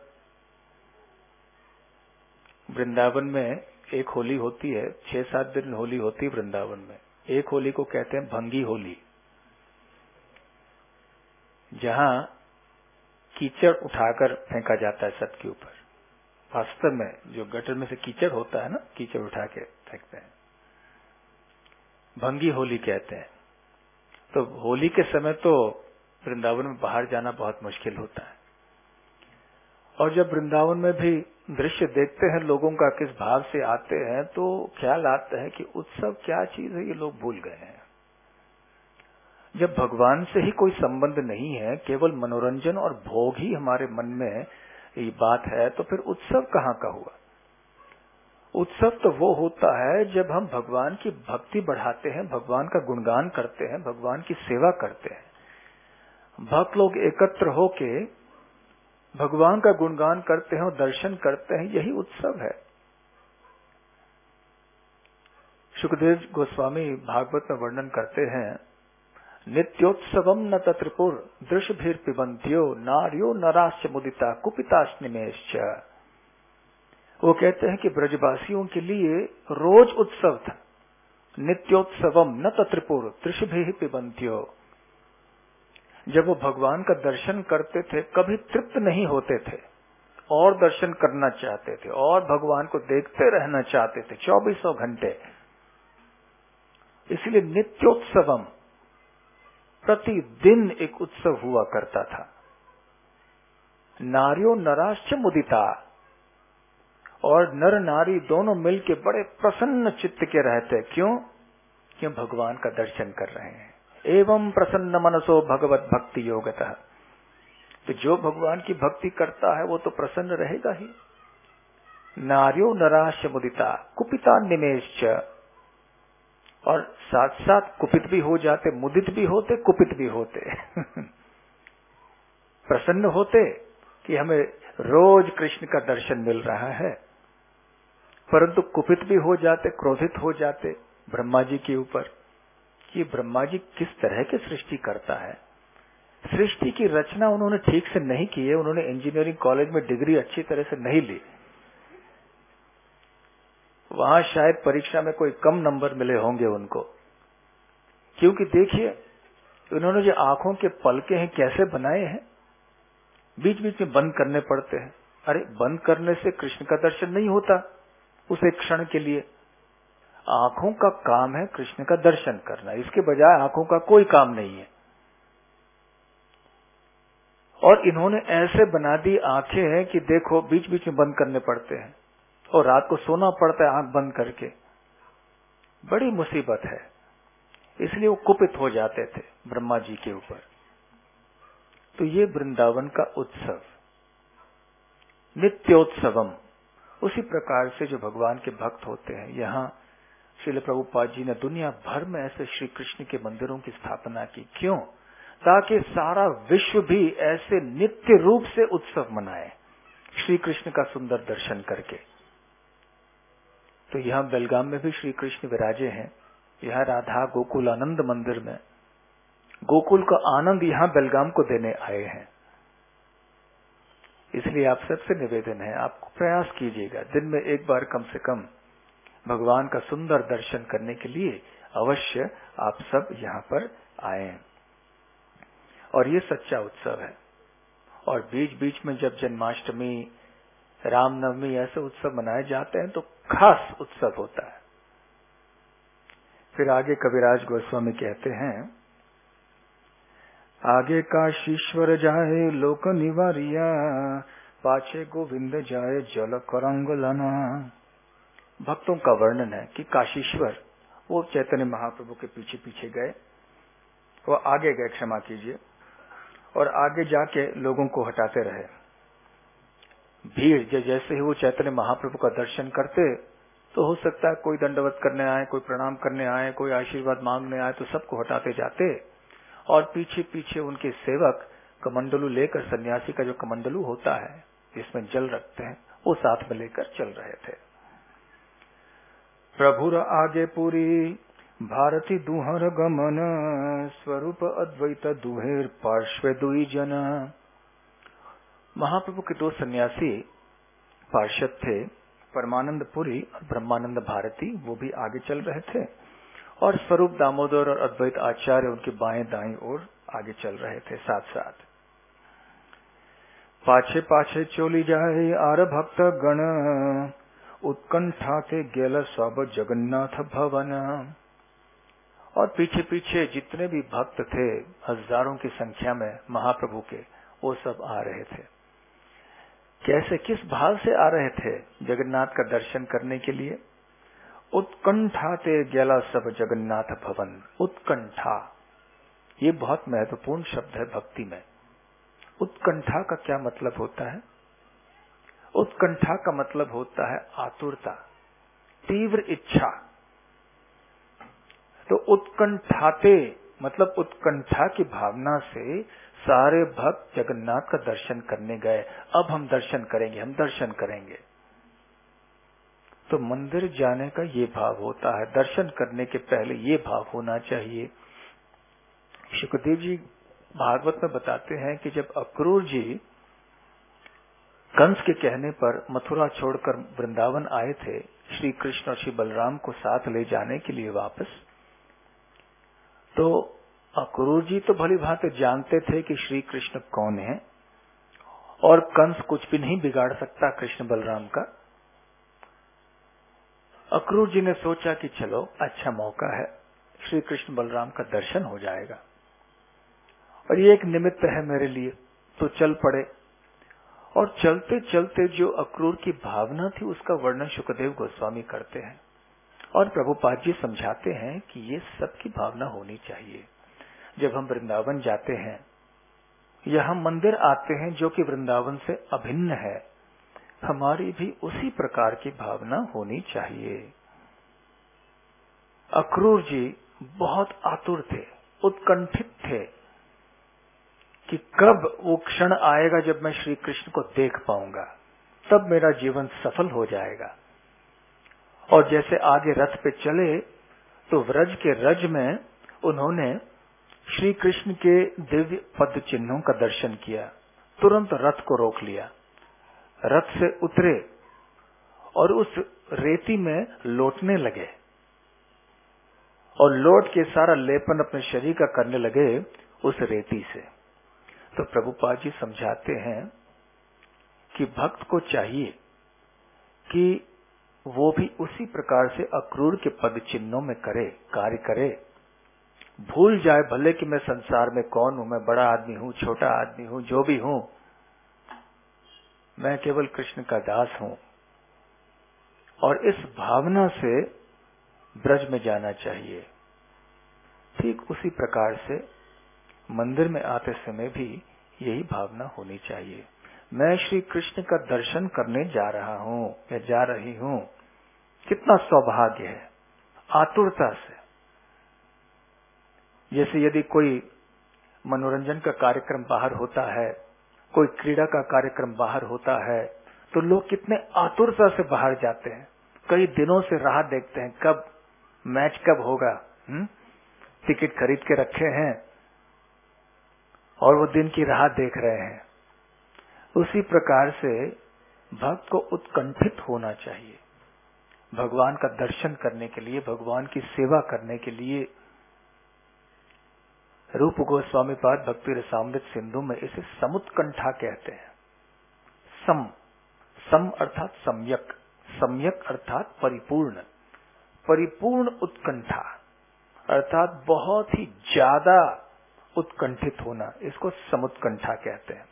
वृंदावन में एक होली होती है, छह सात दिन होली होती है वृंदावन में, एक होली को कहते हैं भंगी होली, जहां कीचड़ उठाकर फेंका जाता है सबके ऊपर। वास्तव में जो गटर में से कीचड़ होता है ना, कीचड़ उठा के फेंकते हैं, भंगी होली कहते हैं। तो होली के समय तो वृंदावन में बाहर जाना बहुत मुश्किल होता है, और जब वृंदावन में भी दृश्य देखते हैं लोगों का किस भाव से आते हैं, तो ख्याल आता है कि उत्सव क्या चीज है ये लोग भूल गए हैं। जब भगवान से ही कोई संबंध नहीं है, केवल मनोरंजन और भोग ही हमारे मन में ये बात है, तो फिर उत्सव कहाँ का हुआ। उत्सव तो वो होता है जब हम भगवान की भक्ति बढ़ाते हैं, भगवान का गुणगान करते हैं, भगवान की सेवा करते हैं। भक्त लोग एकत्र होके भगवान का गुणगान करते हैं और दर्शन करते हैं, यही उत्सव है। सुखदेव गोस्वामी भागवत में वर्णन करते हैं, नित्योत्सवम न तत्रिपुर दृश्यभीर पिबंत्यो नार्यो नराश्च मुदिता कुपिताश्निमेश्च। वो कहते हैं कि ब्रजवासियों के लिए रोज उत्सव था। नित्योत्सवम न तत्रिपुर दृश्यभीर पिबंत्यो। जब वो भगवान का दर्शन करते थे कभी तृप्त नहीं होते थे, और दर्शन करना चाहते थे, और भगवान को देखते रहना चाहते थे चौबीसों घंटे। इसलिए नित्योत्सवम, प्रतिदिन एक उत्सव हुआ करता था। नारियो नराश्च मुदिता, और नर नारी दोनों मिलके बड़े प्रसन्न चित्त के रहते। क्यों? क्यों भगवान का दर्शन कर रहे हैं। एवं प्रसन्न मनसो भगवत भक्ति योगतः। तो जो भगवान की भक्ति करता है वो तो प्रसन्न रहेगा ही। नार्यो नराश्च मुदिता कुपिता निमेश्च, और साथ साथ कुपित भी हो जाते, मुदित भी होते, कुपित भी होते। प्रसन्न होते कि हमें रोज कृष्ण का दर्शन मिल रहा है, परंतु कुपित भी हो जाते, क्रोधित हो जाते ब्रह्मा जी के ऊपर कि ब्रह्मा जी किस तरह की सृष्टि करता है। सृष्टि की रचना उन्होंने ठीक से नहीं की है, उन्होंने इंजीनियरिंग कॉलेज में डिग्री अच्छी तरह से नहीं ली, वहां शायद परीक्षा में कोई कम नंबर मिले होंगे उनको। क्योंकि देखिए उन्होंने जो आंखों के पलके हैं कैसे बनाए हैं, बीच बीच में बंद करने पड़ते हैं। अरे बंद करने से कृष्ण का दर्शन नहीं होता उस एक क्षण के लिए। आंखों का काम है कृष्ण का दर्शन करना, इसके बजाय आंखों का कोई काम नहीं है। और इन्होंने ऐसे बना दी आंखें हैं कि देखो बीच बीच में बंद करने पड़ते हैं, और रात को सोना पड़ता है आंख बंद करके। बड़ी मुसीबत है। इसलिए वो कुपित हो जाते थे ब्रह्मा जी के ऊपर। तो ये वृंदावन का उत्सव नित्योत्सवम। उसी प्रकार से जो भगवान के भक्त होते हैं, यहाँ श्रील प्रभुपाद जी ने दुनिया भर में ऐसे श्री कृष्ण के मंदिरों की स्थापना की। क्यों? ताकि सारा विश्व भी ऐसे नित्य रूप से उत्सव मनाए श्री कृष्ण का सुंदर दर्शन करके। तो यहाँ बेलगाम में भी श्री कृष्ण विराजे हैं। यहाँ राधा गोकुल आनंद मंदिर में गोकुल का आनंद यहाँ बेलगाम को देने आए हैं। इसलिए आप सबसे निवेदन है, आप प्रयास कीजिएगा दिन में एक बार कम से कम भगवान का सुंदर दर्शन करने के लिए अवश्य आप सब यहाँ पर आए। और ये सच्चा उत्सव है। और बीच बीच में जब जन्माष्टमी, रामनवमी ऐसे उत्सव मनाए जाते हैं तो खास उत्सव होता है। फिर आगे कविराज गोस्वामी कहते हैं, आगे काशीश्वर जाए लोक निवारिया, पाछे गोविंद जाए जल करंग लना। भक्तों का वर्णन है कि काशीश्वर वो चैतन्य महाप्रभु के पीछे पीछे गए, वो आगे गए, क्षमा कीजिए, और आगे जाके लोगों को हटाते रहे। भीड़ जैसे ही वो चैतन्य महाप्रभु का दर्शन करते तो हो सकता है कोई दंडवत करने आए, कोई प्रणाम करने आए, कोई आशीर्वाद मांगने आए, तो सबको हटाते जाते। और पीछे पीछे उनके सेवक कमंडलू लेकर, सन्यासी का जो कमंडलू होता है जिसमें जल रखते हैं, वो साथ में लेकर चल रहे थे। प्रभुर आगे पूरी भारती दुहर गमन, स्वरूप अद्वैत दुहेर पार्श्व दुई जन। महाप्रभु के दो सन्यासी पार्षद थे, परमानंद पुरी और ब्रह्मानंद भारती, वो भी आगे चल रहे थे। और स्वरूप दामोदर और अद्वैत आचार्य उनके बाएं दाएं ओर आगे चल रहे थे साथ साथ। पाछे पाछे चोली जाए आर भक्त गण, उत्कंठा ते गेल सब जगन्नाथ भवन। और पीछे पीछे जितने भी भक्त थे हजारों की संख्या में महाप्रभु के, वो सब आ रहे थे। कैसे, किस भाव से आ रहे थे? जगन्नाथ का दर्शन करने के लिए। उत्कंठा ते गेला सब जगन्नाथ भवन। उत्कंठा ये बहुत महत्वपूर्ण शब्द है भक्ति में। उत्कंठा का क्या मतलब होता है? उत्कंठा का मतलब होता है आतुरता, तीव्र इच्छा। तो उत्कंठाते मतलब उत्कंठा की भावना से सारे भक्त जगन्नाथ का दर्शन करने गए। अब हम दर्शन करेंगे, हम दर्शन करेंगे। तो मंदिर जाने का ये भाव होता है, दर्शन करने के पहले ये भाव होना चाहिए। सुखदेव जी भागवत में बताते हैं कि जब अक्रूर जी कंस के कहने पर मथुरा छोड़कर वृंदावन आए थे, श्री कृष्ण और श्री बलराम को साथ ले जाने के लिए वापस, तो अक्रूर जी तो भली भांति जानते थे कि श्री कृष्ण कौन है और कंस कुछ भी नहीं बिगाड़ सकता कृष्ण बलराम का। अक्रूर जी ने सोचा कि चलो अच्छा मौका है, श्री कृष्ण बलराम का दर्शन हो जाएगा और ये एक निमित्त है मेरे लिए, तो चल पड़े। और चलते चलते जो अक्रूर की भावना थी उसका वर्णन शुकदेव गोस्वामी करते हैं और प्रभुपाद जी समझाते हैं कि ये सबकी भावना होनी चाहिए। जब हम वृंदावन जाते हैं या हम मंदिर आते हैं जो कि वृंदावन से अभिन्न है, हमारी भी उसी प्रकार की भावना होनी चाहिए। अक्रूर जी बहुत आतुर थे, उत्कंठित थे कि कब वो क्षण आएगा जब मैं श्री कृष्ण को देख पाऊंगा, तब मेरा जीवन सफल हो जाएगा। और जैसे आगे रथ पे चले तो व्रज के रज में उन्होंने श्री कृष्ण के दिव्य पद चिन्हों का दर्शन किया। तुरंत रथ को रोक लिया, रथ से उतरे और उस रेती में लौटने लगे और लौट के सारा लेपन अपने शरीर का करने लगे उस रेती से। तो प्रभुपाद जी समझाते हैं कि भक्त को चाहिए कि वो भी उसी प्रकार से अक्रूर के पद चिन्हों में करे, कार्य करे। भूल जाए भले कि मैं संसार में कौन हूं, मैं बड़ा आदमी हूं, छोटा आदमी हूं, जो भी हूं, मैं केवल कृष्ण का दास हूं। और इस भावना से ब्रज में जाना चाहिए। ठीक उसी प्रकार से मंदिर में आते समय भी यही भावना होनी चाहिए। मैं श्री कृष्ण का दर्शन करने जा रहा हूं या जा रही हूं। कितना सौभाग्य है, आतुरता से। जैसे यदि कोई मनोरंजन का कार्यक्रम बाहर होता है, कोई क्रीड़ा का कार्यक्रम बाहर होता है, तो लोग कितने आतुरता से बाहर जाते हैं, कई दिनों से राह देखते हैं कब मैच कब होगा, हुँ? टिकट खरीद के रखे हैं और वो दिन की राह देख रहे हैं। उसी प्रकार से भक्त को उत्कंठित होना चाहिए भगवान का दर्शन करने के लिए, भगवान की सेवा करने के लिए। रूप गोस्वामी पाद भक्ति रसामृत सिंधु में इसे समुत्कंठा कहते हैं। सम सम अर्थात सम्यक, सम्यक अर्थात परिपूर्ण, परिपूर्ण उत्कंठा अर्थात बहुत ही ज्यादा उत्कंठित होना, इसको समुत्कंठा कहते हैं।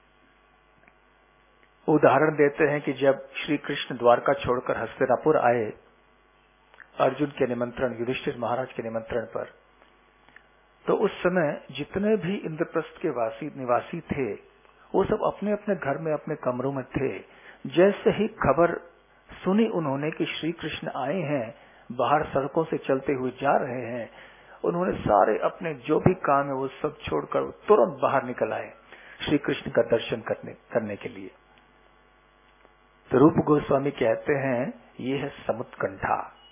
उदाहरण देते हैं कि जब श्री कृष्ण द्वारका छोड़कर हस्तिनापुर आए अर्जुन के निमंत्रण, युधिष्ठिर महाराज के निमंत्रण पर, तो उस समय जितने भी इंद्रप्रस्थ के वासी निवासी थे वो सब अपने अपने घर में अपने कमरों में थे। जैसे ही खबर सुनी उन्होंने कि श्री कृष्ण आए हैं, बाहर सड़कों से चलते हुए जा रहे हैं, उन्होंने सारे अपने जो भी काम है वो सब छोड़कर तुरंत बाहर निकल आए श्री कृष्ण का दर्शन करने करने के लिए। तो रूप गोस्वामी कहते हैं ये है समुत्कंठा।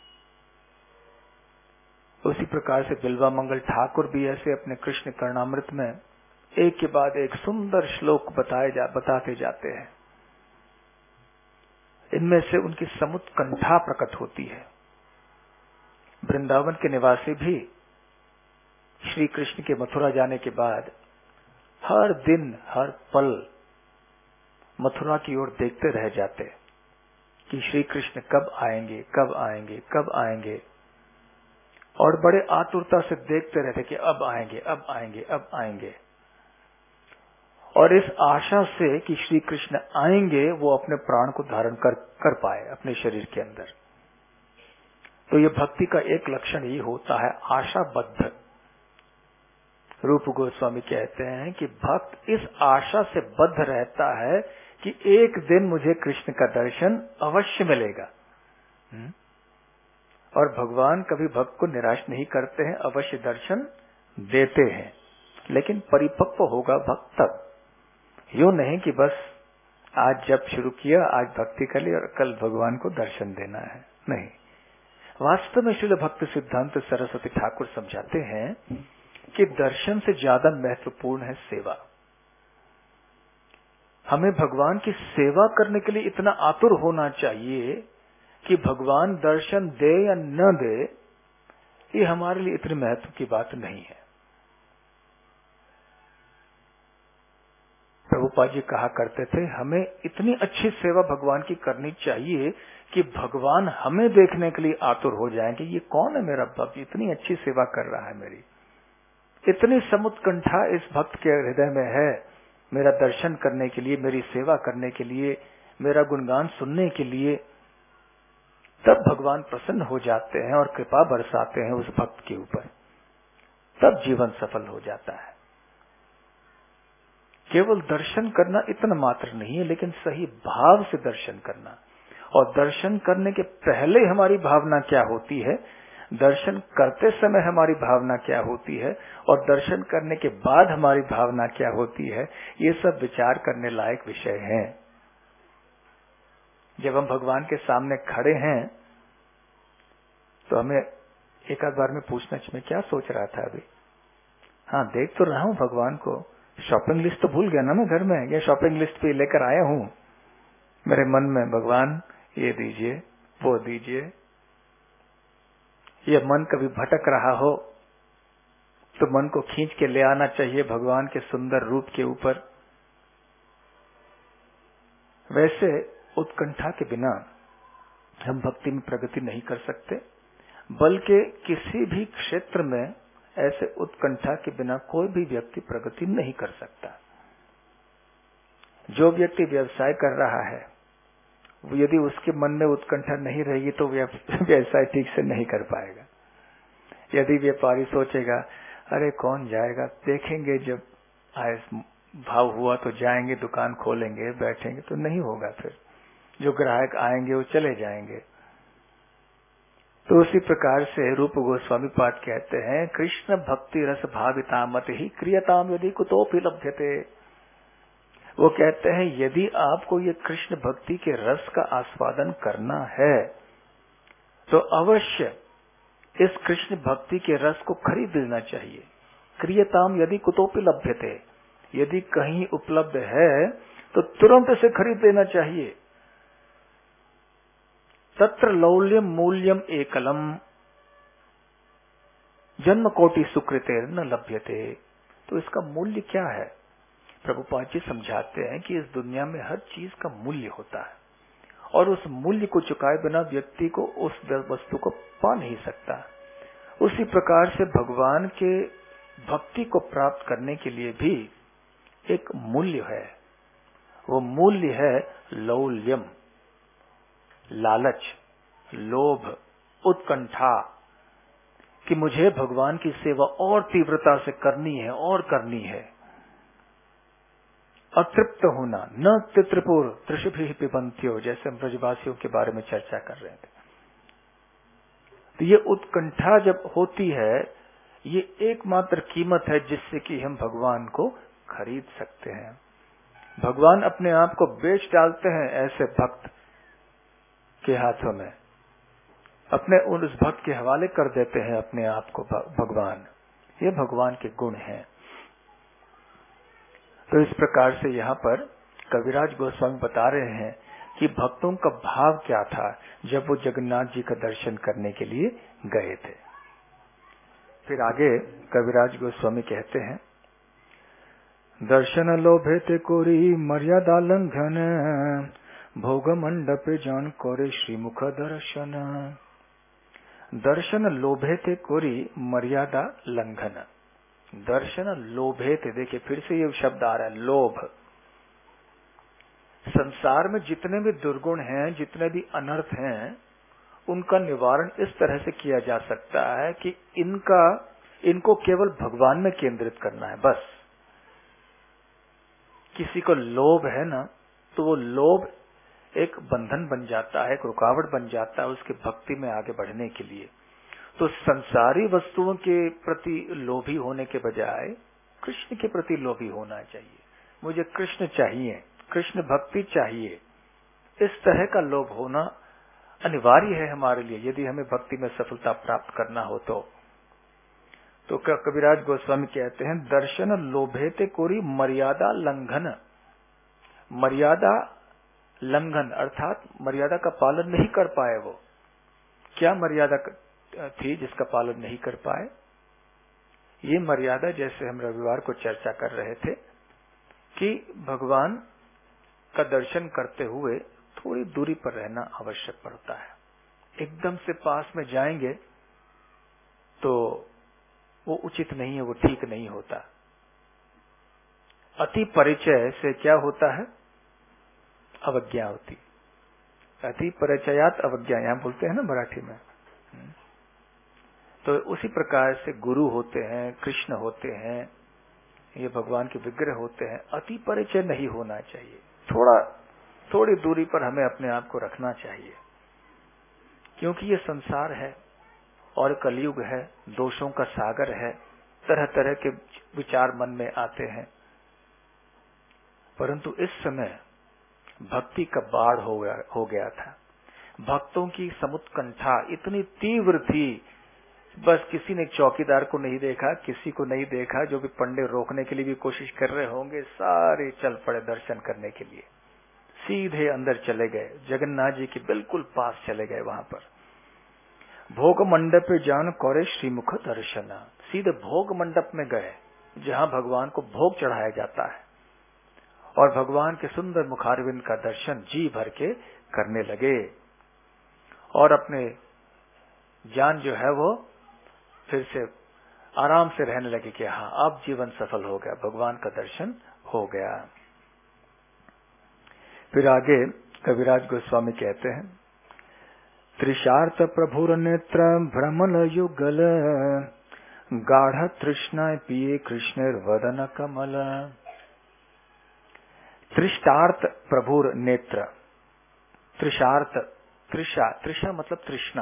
उसी प्रकार से बिल्वा मंगल ठाकुर भी ऐसे अपने कृष्ण कर्णामृत में एक के बाद एक सुंदर श्लोक बताए जा बताते जाते हैं। इनमें से उनकी समुत्कंठा प्रकट होती है। वृंदावन के निवासी भी श्री कृष्ण के मथुरा जाने के बाद हर दिन हर पल मथुरा की ओर देखते रह जाते कि श्री कृष्ण कब आएंगे, कब आएंगे, कब आएंगे, और बड़े आतुरता से देखते रहते कि अब आएंगे, अब आएंगे, अब आएंगे। और इस आशा से कि श्री कृष्ण आएंगे वो अपने प्राण को धारण कर कर पाए अपने शरीर के अंदर। तो ये भक्ति का एक लक्षण ही होता है आशाबद्ध। रूप गोस्वामी कहते हैं कि भक्त इस आशा से बद्ध रहता है कि एक दिन मुझे कृष्ण का दर्शन अवश्य मिलेगा। और भगवान कभी भक्त को निराश नहीं करते हैं, अवश्य दर्शन देते हैं, लेकिन परिपक्व होगा भक्त तब। यूं नहीं कि बस आज जब शुरू किया आज भक्ति कर ली और कल भगवान को दर्शन देना है, नहीं। वास्तव में श्रील भक्ति सिद्धांत सरस्वती ठाकुर समझाते हैं कि दर्शन से ज्यादा महत्वपूर्ण है सेवा। हमें भगवान की सेवा करने के लिए इतना आतुर होना चाहिए कि भगवान दर्शन दे या न दे, ये हमारे लिए इतनी महत्व की बात नहीं है। प्रभुपाद जी कहा करते थे, हमें इतनी अच्छी सेवा भगवान की करनी चाहिए कि भगवान हमें देखने के लिए आतुर हो जाएंगे, ये कौन है मेरा भक्त, इतनी अच्छी सेवा कर रहा है मेरी। इतनी समुत्कंठा इस भक्त के हृदय में है मेरा दर्शन करने के लिए, मेरी सेवा करने के लिए, मेरा गुणगान सुनने के लिए। तब भगवान प्रसन्न हो जाते हैं और कृपा बरसाते हैं उस भक्त के ऊपर, तब जीवन सफल हो जाता है। केवल दर्शन करना इतना मात्र नहीं है, लेकिन सही भाव से दर्शन करना। और दर्शन करने के पहले हमारी भावना क्या होती है, दर्शन करते समय हमारी भावना क्या होती है, और दर्शन करने के बाद हमारी भावना क्या होती है, ये सब विचार करने लायक विषय हैं। जब हम भगवान के सामने खड़े हैं तो हमें एक आध बार में पूछना चाहिए, क्या सोच रहा था अभी? हाँ, देख तो रहा हूं भगवान को, शॉपिंग लिस्ट तो भूल गया ना मैं घर में, ये शॉपिंग लिस्ट पे लेकर आया हूं मेरे मन में, भगवान ये दीजिए वो दीजिए। ये मन कभी भटक रहा हो तो मन को खींच के ले आना चाहिए भगवान के सुंदर रूप के ऊपर। वैसे उत्कंठा के बिना हम भक्ति में प्रगति नहीं कर सकते, बल्कि किसी भी क्षेत्र में ऐसे उत्कंठा के बिना कोई भी व्यक्ति प्रगति नहीं कर सकता। जो व्यक्ति व्यवसाय कर रहा है, यदि उसके मन में उत्कंठा नहीं रहेगी तो व्यवसाय ठीक से नहीं कर पाएगा। यदि व्यापारी सोचेगा अरे कौन जाएगा, देखेंगे जब आए भाव हुआ तो जाएंगे, दुकान खोलेंगे, बैठेंगे, तो नहीं होगा। फिर जो ग्राहक आएंगे वो चले जाएंगे। तो उसी प्रकार से रूप गोस्वामी पाद कहते हैं, कृष्ण भक्ति रस भाविता मत ही क्रियताम यदि कुतोपि लभ्यते। वो कहते हैं यदि आपको ये कृष्ण भक्ति के रस का आस्वादन करना है तो अवश्य इस कृष्ण भक्ति के रस को खरीद लेना चाहिए। क्रियताम यदि कुतोपि लभ्यते, यदि कहीं उपलब्ध है तो तुरंत इसे खरीद लेना चाहिए। तत्र लौल्यम मूल्यम एकलम जन्म कोटि सुकृते न लभ्यते। तो इसका मूल्य क्या है? प्रभुपाद जी समझाते हैं कि इस दुनिया में हर चीज का मूल्य होता है और उस मूल्य को चुकाए बिना व्यक्ति को उस वस्तु को पा नहीं सकता। उसी प्रकार से भगवान के भक्ति को प्राप्त करने के लिए भी एक मूल्य है। वो मूल्य है लौल्यम, लालच, लोभ, उत्कंठा, कि मुझे भगवान की सेवा और तीव्रता से करनी है और करनी है। अतृप्त होना, न तित्रपुर त्रिशुभि पिबंत्यो, जैसे हम ब्रजवासियों के बारे में चर्चा कर रहे थे। तो ये उत्कंठा जब होती है, ये एकमात्र कीमत है जिससे कि हम भगवान को खरीद सकते हैं। भगवान अपने आप को बेच डालते हैं ऐसे भक्त के हाथों में, अपने उस भक्त के हवाले कर देते हैं अपने आप को भगवान। ये भगवान के गुण हैं। तो इस प्रकार से यहाँ पर कविराज गोस्वामी बता रहे हैं कि भक्तों का भाव क्या था जब वो जगन्नाथ जी का दर्शन करने के लिए गए थे। फिर आगे कविराज गोस्वामी कहते हैं, दर्शन लोभे ते कोरी मर्यादा लंघन, भोग मंडप जान कोरे श्रीमुख दर्शन। दर्शन लोभे ते कोरी मर्यादा लंघन। दर्शन लोभे थे, देखिए फिर से ये शब्द आ रहा है, लोभ। संसार में जितने भी दुर्गुण हैं, जितने भी अनर्थ हैं, उनका निवारण इस तरह से किया जा सकता है कि इनका इनको केवल भगवान में केंद्रित करना है, बस। किसी को लोभ है ना, तो वो लोभ एक बंधन बन जाता है, एक रुकावट बन जाता है उसके भक्ति में आगे बढ़ने के लिए। तो संसारी वस्तुओं के प्रति लोभी होने के बजाय कृष्ण के प्रति लोभी होना चाहिए। मुझे कृष्ण चाहिए, कृष्ण भक्ति चाहिए, इस तरह का लोभ होना अनिवार्य है हमारे लिए, यदि हमें भक्ति में सफलता प्राप्त करना हो तो। तो कविराज गोस्वामी कहते हैं, दर्शन लोभेते कोरी मर्यादा लंघन। मर्यादा लंघन अर्थात मर्यादा का पालन नहीं कर पाए। वो क्या मर्यादा थी जिसका पालन नहीं कर पाए? ये मर्यादा, जैसे हम रविवार को चर्चा कर रहे थे, कि भगवान का दर्शन करते हुए थोड़ी दूरी पर रहना आवश्यक पड़ता है। एकदम से पास में जाएंगे तो वो उचित नहीं है, वो ठीक नहीं होता। अति परिचय से क्या होता है? अवज्ञा होती। अति परिचयात अवज्ञा, यहां बोलते हैं ना मराठी में। तो उसी प्रकार से गुरु होते हैं, कृष्ण होते हैं, ये भगवान के विग्रह होते हैं, अति परिचय नहीं होना चाहिए। थोड़ा थोड़ी दूरी पर हमें अपने आप को रखना चाहिए, क्योंकि ये संसार है और कलयुग है, दोषों का सागर है, तरह तरह के विचार मन में आते हैं। परंतु इस समय भक्ति का बाढ़ हो गया हो गया था। भक्तों की समुत्कंठा इतनी तीव्र थी, बस किसी ने चौकीदार को नहीं देखा, किसी को नहीं देखा, जो भी पंडे रोकने के लिए भी कोशिश कर रहे होंगे, सारे चल पड़े दर्शन करने के लिए, सीधे अंदर चले गए, जगन्नाथ जी के बिल्कुल पास चले गए। वहां पर भोग मंडप जान कौरे श्रीमुख दर्शन, सीधे भोग मंडप में गए, जहां भगवान को भोग चढ़ाया जाता है, और भगवान के सुंदर मुखारविंद का दर्शन जी भर के करने लगे, और अपने जान जो है वो फिर से आराम से रहने लगे कि हाँ, अब जीवन सफल हो गया, भगवान का दर्शन हो गया। फिर आगे कविराज गोस्वामी कहते हैं, त्रिशार्थ प्रभुर नेत्र भ्रमण युगल, गाढ़ तृष्णा पिए कृष्णेर वदन कमल। त्रिष्टार्थ प्रभुर नेत्र, त्रिशार्थ, त्रिषा, त्रिषा मतलब तृष्णा,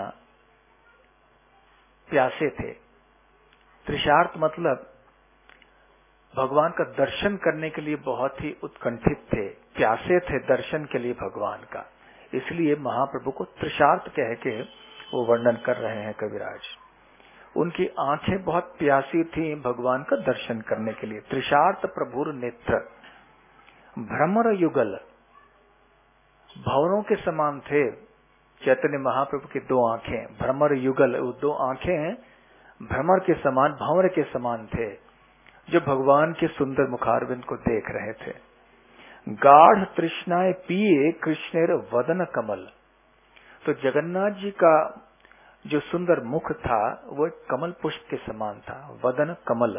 प्यासे थे। त्रिशार्थ मतलब भगवान का दर्शन करने के लिए बहुत ही उत्कंठित थे, प्यासे थे दर्शन के लिए भगवान का। इसलिए महाप्रभु को त्रिशार्थ कह के वो वर्णन कर रहे हैं कविराज। उनकी आंखें बहुत प्यासी थीं भगवान का दर्शन करने के लिए। त्रिशार्थ प्रभुर नेत्र, भ्रमर युगल, भंवरों के समान थे चैतन्य महाप्रभु की दो आंखें। भ्रमर युगल, वो दो आंखें भ्रमर के समान, भंवर के समान थे, जो भगवान के सुंदर मुखारविंद को देख रहे थे। गाढ़ तृष्णाएं पिए कृष्णेर वदन कमल, तो जगन्नाथ जी का जो सुंदर मुख था वो एक कमल पुष्प के समान था। वदन कमल,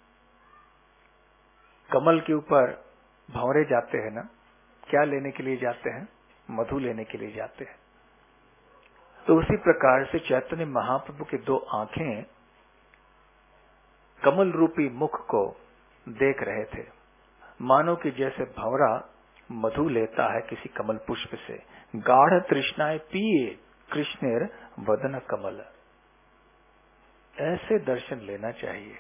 कमल के ऊपर भंवरे जाते हैं ना, क्या लेने के लिए जाते हैं? मधु लेने के लिए जाते हैं। तो उसी प्रकार से चैतन्य महाप्रभु की दो आंखें कमल रूपी मुख को देख रहे थे, मानो कि जैसे भंवरा मधु लेता है किसी कमल पुष्प से। गाढ़ तृष्णाएं पिए कृष्णेर वदन कमल, ऐसे दर्शन लेना चाहिए।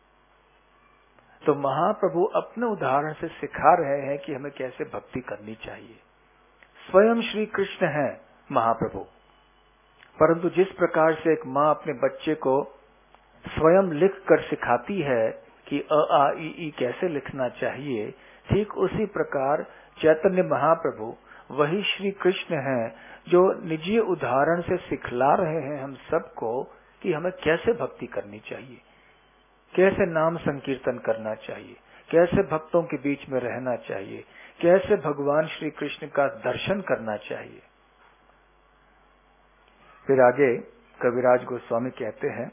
तो महाप्रभु अपने उदाहरण से सिखा रहे हैं कि हमें कैसे भक्ति करनी चाहिए। स्वयं श्री कृष्ण है महाप्रभु, परंतु जिस प्रकार से एक माँ अपने बच्चे को स्वयं लिख कर सिखाती है कि अ आ ई ई कैसे लिखना चाहिए, ठीक उसी प्रकार चैतन्य महाप्रभु वही श्री कृष्ण हैं जो निजी उदाहरण से सिखला रहे हैं हम सबको कि हमें कैसे भक्ति करनी चाहिए, कैसे नाम संकीर्तन करना चाहिए, कैसे भक्तों के बीच में रहना चाहिए, कैसे भगवान श्री कृष्ण का दर्शन करना चाहिए। फिर आगे कविराज गोस्वामी कहते हैं,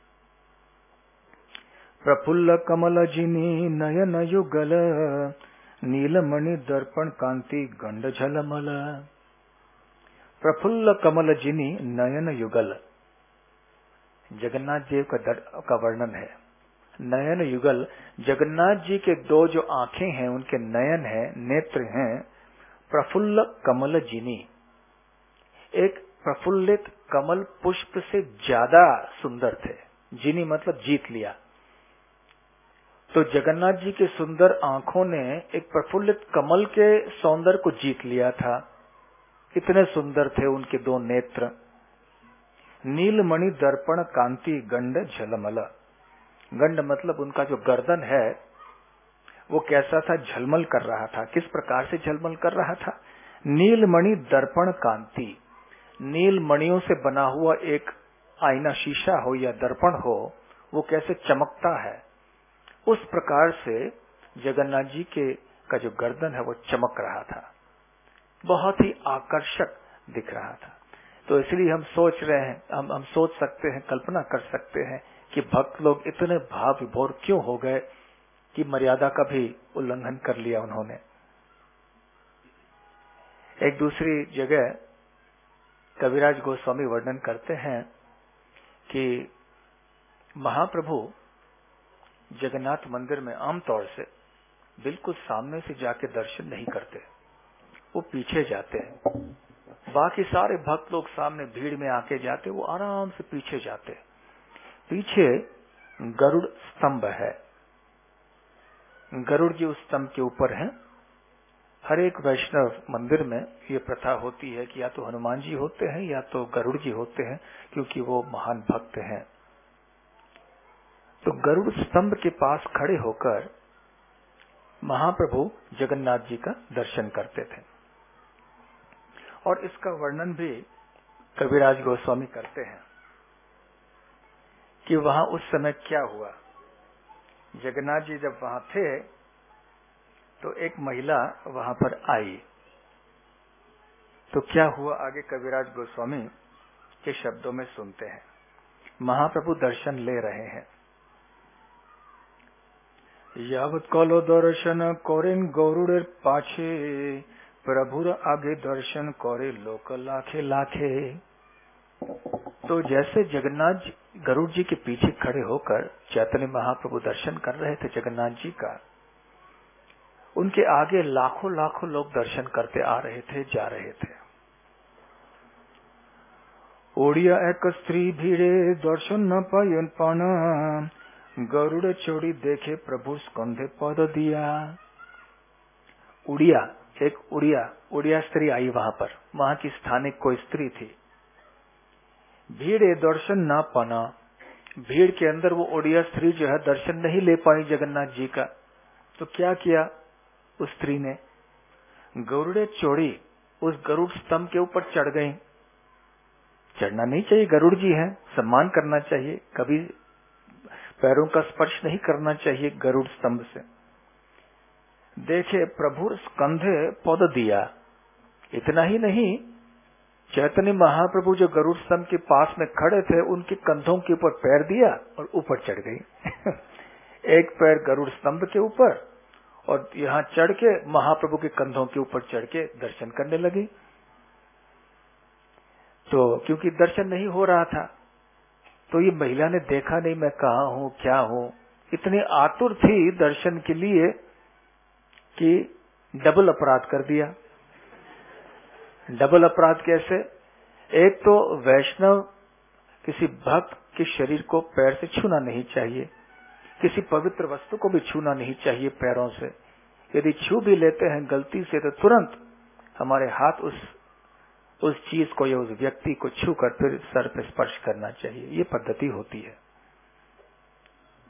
प्रफुल्ल कमल जिनी नयन युगल, नीलमणि दर्पण कांति गंड झलमल। प्रफुल्ल कमल जिनी नयन युगल, जगन्नाथ जी का, का वर्णन है। नयन युगल, जगन्नाथ जी के दो जो आंखें हैं उनके नयन हैं, नेत्र हैं। प्रफुल्ल कमल जिनी, एक प्रफुल्लित कमल पुष्प से ज्यादा सुंदर थे। जिनी मतलब जीत लिया। तो जगन्नाथ जी के सुंदर आंखों ने एक प्रफुल्लित कमल के सौंदर्य को जीत लिया था। इतने सुंदर थे उनके दो नेत्र। नीलमणि दर्पण कांति गंड झलमल। गंड मतलब उनका जो गर्दन है वो कैसा था, झलमल कर रहा था। किस प्रकार से झलमल कर रहा था? नीलमणि दर्पण कांति, नील मणियों से बना हुआ एक आईना, शीशा हो या दर्पण हो, वो कैसे चमकता है, उस प्रकार से जगन्नाथ जी के का जो गर्दन है वो चमक रहा था, बहुत ही आकर्षक दिख रहा था। तो इसलिए हम सोच रहे हैं, हम हम सोच सकते हैं, कल्पना कर सकते हैं कि भक्त लोग इतने भाव विभोर क्यों हो गए कि मर्यादा का भी उल्लंघन कर लिया उन्होंने। एक दूसरी जगह कविराज गोस्वामी वर्णन करते हैं कि महाप्रभु जगन्नाथ मंदिर में आमतौर से बिल्कुल सामने से जाके दर्शन नहीं करते, वो पीछे जाते हैं। बाकी सारे भक्त लोग सामने भीड़ में आके जाते, वो आराम से पीछे जाते। पीछे गरुड़ स्तंभ है, गरुड़ जी उस स्तंभ के ऊपर हैं। हर एक वैष्णव मंदिर में ये प्रथा होती है कि या तो हनुमान जी होते हैं या तो गरुड़ जी होते हैं, क्योंकि वो महान भक्त हैं। तो गरुड़ स्तंभ के पास खड़े होकर महाप्रभु जगन्नाथ जी का दर्शन करते थे। और इसका वर्णन भी कविराज गोस्वामी करते हैं कि वहां उस समय क्या हुआ। जगन्नाथ जी जब वहां थे तो एक महिला वहां पर आई। तो क्या हुआ आगे कविराज गोस्वामी के शब्दों में सुनते हैं। महाप्रभु दर्शन ले रहे हैं। यावत कलो दर्शन करें गरुड़ेर पाछे, प्रभुर आगे दर्शन करे लोक लाखे लाखे। तो जैसे जगन्नाथ गरुड़ जी के पीछे खड़े होकर चैतन्य महाप्रभु दर्शन कर रहे थे जगन्नाथ जी का, उनके आगे लाखों लाखों लोग दर्शन करते आ रहे थे, जा रहे थे। ओडिया एक स्त्री भीड़े दर्शन न पायन पाना, गरुड़ चोड़ी देखे प्रभु स्कंधे पद दिया। उड़िया, एक उड़िया उड़िया स्त्री आई वहां पर, वहां की स्थानिक कोई स्त्री थी। भीड़े दर्शन ना पाना, भीड़ के अंदर वो उड़िया स्त्री जो है दर्शन नहीं ले पाई जगन्नाथ जी का। तो क्या किया उस स्त्री ने? गरुड़े चोड़ी, उस गरुड़ स्तंभ के ऊपर चढ़ गई। चढ़ना नहीं चाहिए, गरुड़ जी हैं, सम्मान करना चाहिए, कभी पैरों का स्पर्श नहीं करना चाहिए गरुड़ स्तंभ से। देखे प्रभु स्कंधे पद दिया। इतना ही नहीं, चैतन्य महाप्रभु जो गरुड़ स्तंभ के पास में खड़े थे उनके कंधों के ऊपर पैर दिया और ऊपर चढ़ गई। एक पैर गरुड़ स्तंभ के ऊपर और यहाँ चढ़ के महाप्रभु के कंधों के ऊपर चढ़ के दर्शन करने लगी। तो क्योंकि दर्शन नहीं हो रहा था तो ये महिला ने देखा नहीं मैं कहाँ हूँ क्या हूँ, इतनी आतुर थी दर्शन के लिए कि डबल अपराध कर दिया। डबल अपराध कैसे? एक तो वैष्णव किसी भक्त के शरीर को पैर से छूना नहीं चाहिए, किसी पवित्र वस्तु को भी छूना नहीं चाहिए पैरों से। यदि छू भी लेते हैं गलती से तो तुरंत हमारे हाथ उस उस चीज को या उस व्यक्ति को छूकर फिर सर पे स्पर्श करना चाहिए, ये पद्धति होती है।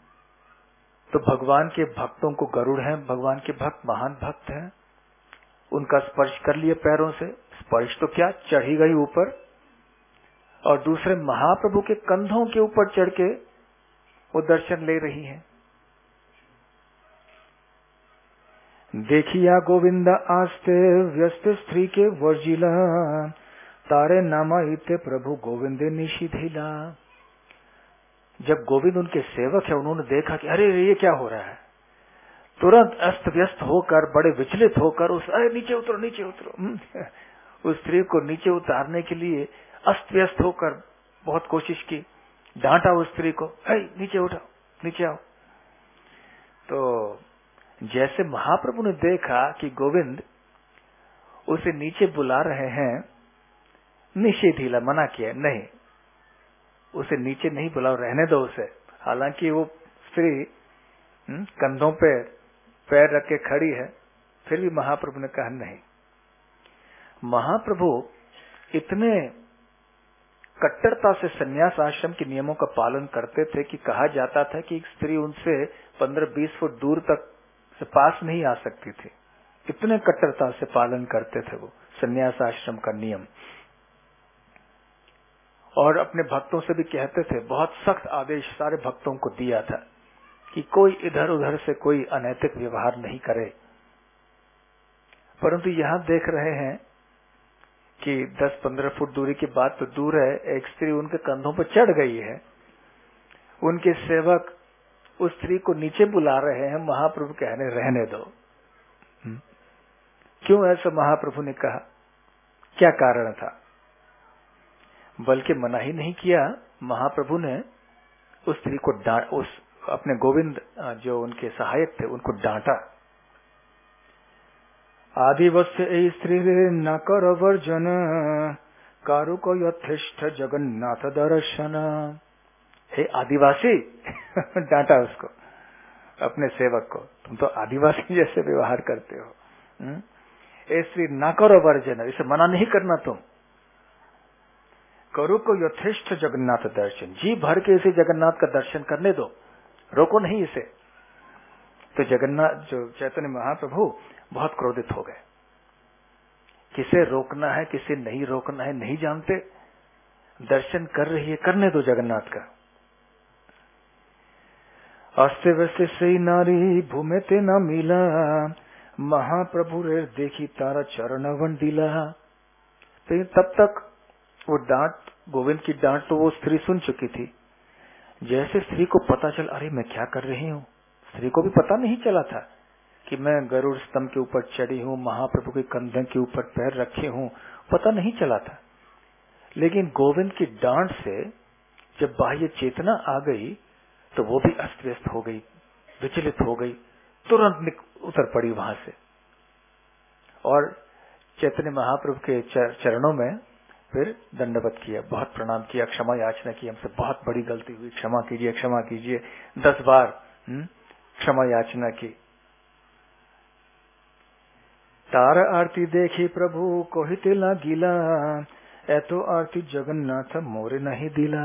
तो भगवान के भक्तों को गरुड़ हैं, भगवान के भक्त महान भक्त हैं, उनका स्पर्श कर लिए पैरों से, स्पर्श तो क्या, चढ़ी गई ऊपर, और दूसरे महाप्रभु के कंधों के ऊपर चढ़ के वो दर्शन ले रही हैं। देखिया गोविंद आस्ते व्यस्त स्त्री के वर्जिला, तारे नामा इते प्रभु गोविंदे निशिधिला। जब गोविंद उनके सेवक है, उन्होंने देखा कि अरे ये क्या हो रहा है, तुरंत अस्त व्यस्त होकर, बड़े विचलित होकर उस अरे नीचे उतरो नीचे उतरो उस स्त्री को नीचे उतारने के लिए अस्त व्यस्त होकर बहुत कोशिश की, डांटा उस स्त्री को, नीचे उठाओ, नीचे आओ। तो जैसे महाप्रभु ने देखा कि गोविंद उसे नीचे बुला रहे हैं, निषेधिला, मना किया, नहीं उसे नीचे नहीं बुलाओ, रहने दो उसे। हालांकि वो स्त्री कंधों पे पैर रख के खड़ी है, फिर भी महाप्रभु ने कहा नहीं। महाप्रभु इतने कट्टरता से सन्यास आश्रम के नियमों का पालन करते थे कि कहा जाता था कि एक स्त्री उनसे पंद्रह बीस फुट दूर तक से पास नहीं आ सकती थी। इतने कट्टरता से पालन करते थे वो सन्यास आश्रम का नियम। और अपने भक्तों से भी कहते थे, बहुत सख्त आदेश सारे भक्तों को दिया था कि कोई इधर उधर से कोई अनैतिक व्यवहार नहीं करे। परंतु यहाँ देख रहे हैं कि दस पंद्रह फुट दूरी की बात तो दूर है, एक स्त्री उनके कंधों पर चढ़ गई है। उनके सेवक उस स्त्री को नीचे बुला रहे हैं, महाप्रभु कहने रहने दो। क्यों ऐसा महाप्रभु ने कहा, क्या कारण था? बल्कि मना ही नहीं किया, महाप्रभु ने उस स्त्री को डांट, उस अपने गोविंद जो उनके सहायक थे उनको डांटा। आदिवस्य ए स्त्री न कर वर्जन, कारू को यथेष्ट जगन्नाथ दर्शन। हे आदिवासी डांटा उसको, अपने सेवक को, तुम तो आदिवासी जैसे व्यवहार करते हो। ए स्त्री न करो वर्जन, इसे मना नहीं करना तुम। करो को यथेष्ट जगन्नाथ दर्शन, जी भर के इसे जगन्नाथ का दर्शन करने दो, रोको नहीं इसे। तो जगन्नाथ जो चैतन्य महाप्रभु बहुत क्रोधित हो गए, किसे रोकना है किसे नहीं रोकना है नहीं जानते, दर्शन कर रही है, करने दो जगन्नाथ का। अस्ते वैसे सही नारी भूमे ते न मिला, महाप्रभु रे देखी तारा चरण वंडीला। तो तब तक वो डांट, गोविंद की डांट तो वो स्त्री सुन चुकी थी। जैसे स्त्री को पता चल, अरे मैं क्या कर रही हूँ, स्त्री को भी पता नहीं चला था कि मैं गरुड़ स्तंभ के ऊपर चढ़ी हूँ, महाप्रभु के कंधे के ऊपर पैर रखे हूँ, पता नहीं चला था। लेकिन गोविंद की डांट से जब बाह्य चेतना आ गई तो वो भी अस्त व्यस्त हो गई, विचलित हो गई, तुरंत उतर पड़ी वहां से और चैतन्य महाप्रभु के चरणों में फिर दंडवत किया, बहुत प्रणाम किया, क्षमा याचना की, हमसे बहुत बड़ी गलती हुई, क्षमा कीजिए क्षमा कीजिए, दस बार क्षमा याचना की। तार आरती देखी प्रभु कोहिते लागिला, ऐतो आरती जगन्नाथ मोरे नहीं दिला।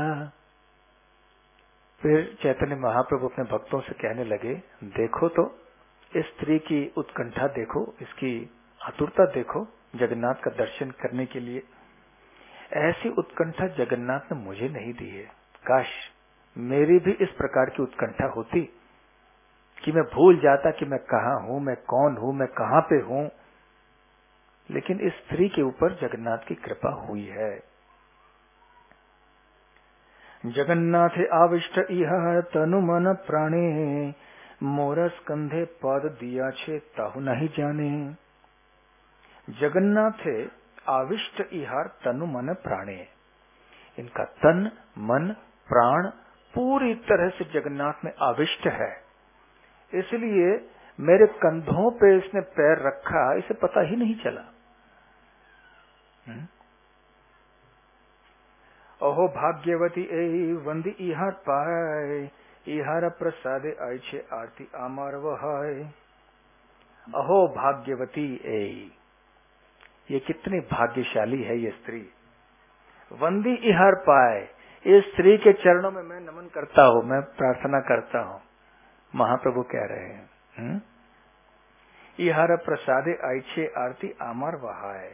फिर चैतन्य महाप्रभु अपने भक्तों से कहने लगे, देखो तो इस स्त्री की उत्कंठा देखो, इसकी आतुरता देखो जगन्नाथ का दर्शन करने के लिए। ऐसी उत्कंठा जगन्नाथ ने मुझे नहीं दी है। काश मेरी भी इस प्रकार की उत्कंठा होती कि मैं भूल जाता कि मैं कहाँ हूँ, मैं कौन हूँ, मैं कहाँ पे हूँ। लेकिन इस स्त्री के ऊपर जगन्नाथ की कृपा हुई है। जगन्नाथे आविष्ट इह तनु मन प्राणे, मोर स्कंधे पद दिया छे ताहु नहीं जाने। जगन्नाथे आविष्ट इहार तनु मन प्राणे, इनका तन मन प्राण पूरी तरह से जगन्नाथ में आविष्ट है, इसलिए मेरे कंधों पे इसने पैर रखा, इसे पता ही नहीं चला। अहो भाग्यवती ए वंदी इहार पाए, इहार प्रसादे आई छे आरती आमार वहाय। अहो भाग्यवती ए, ये कितनी भाग्यशाली है ये स्त्री। वंदी इहार पाए, इस स्त्री के चरणों में मैं नमन करता हूँ, मैं प्रार्थना करता हूँ। महाप्रभु कह रहे हैं हुँ? इहर प्रसादे आइछे आरती आमार वहाय।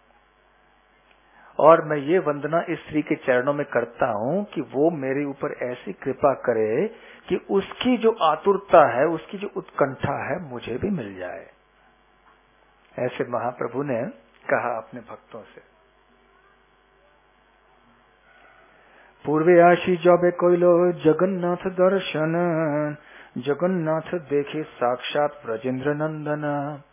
और मैं ये वंदना इस स्त्री के चरणों में करता हूँ कि वो मेरे ऊपर ऐसी कृपा करे कि उसकी जो आतुरता है, उसकी जो उत्कंठा है, मुझे भी मिल जाए। ऐसे महाप्रभु ने कहा अपने भक्तों से। पूर्वे आशी जबे कोइलो जगन्नाथ दर्शन, जगन्नाथ देखे साक्षात ब्रजेंद्र नंदन।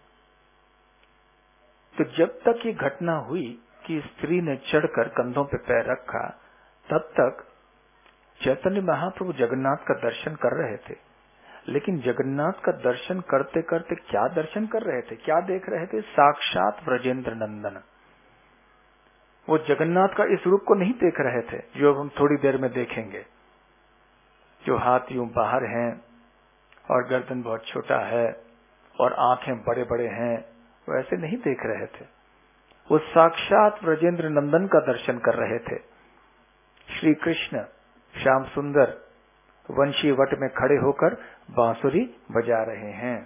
तो जब तक ये घटना हुई कि स्त्री ने चढ़कर कंधों पे पैर रखा, तब तक चैतन्य महाप्रभु जगन्नाथ का दर्शन कर रहे थे। लेकिन जगन्नाथ का दर्शन करते करते क्या दर्शन कर रहे थे, क्या देख रहे थे? साक्षात ब्रजेंद्र नंदन। वो जगन्नाथ का इस रूप को नहीं देख रहे थे जो हम थोड़ी देर में देखेंगे, जो हाथ यूं बाहर हैं और गर्दन बहुत छोटा है और आंखें बड़े बड़े हैं, वो ऐसे नहीं देख रहे थे। वो साक्षात ब्रजेंद्र नंदन का दर्शन कर रहे थे। श्री कृष्ण श्याम सुंदर वंशी वट में खड़े होकर बांसुरी बजा रहे हैं।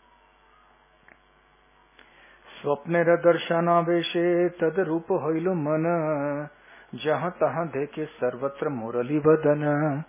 स्वप्ने दर्शनावेशे तद रूप होइलो मन, जहां तहां देखे सर्वत्र मुरली बदन।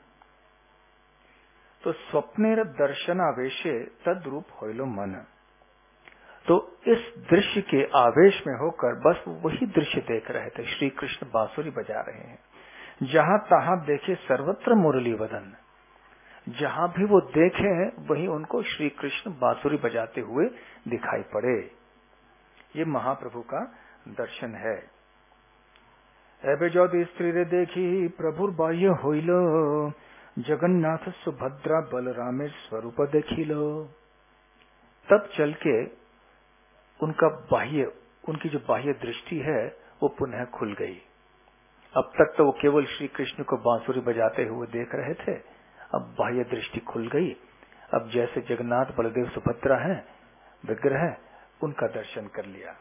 तो स्वप्ने दर्शनावेशे तद रूप होइलो मन, तो इस दृश्य के आवेश में होकर बस वही दृश्य देख रहे थे। श्री कृष्ण बांसुरी बजा रहे हैं। जहां तहां देखे सर्वत्र मुरली बदन, जहां भी वो देखे वहीं उनको श्री कृष्ण बांसुरी बजाते हुए दिखाई पड़े। ये महाप्रभु का दर्शन है। एबे जदि स्त्री रे देखी प्रभुर बाह्य होइलो, जगन्नाथ सुभद्रा बलरामेर स्वरूप देखिलो। तब चल के उनका बाह्य, उनकी जो बाह्य दृष्टि है वो पुनः खुल गई। अब तक तो वो केवल श्री कृष्ण को बांसुरी बजाते हुए देख रहे थे, अब बाह्य दृष्टि खुल गई। अब जैसे जगन्नाथ बलदेव सुभद्रा हैं, विग्रह है, उनका दर्शन कर लिया।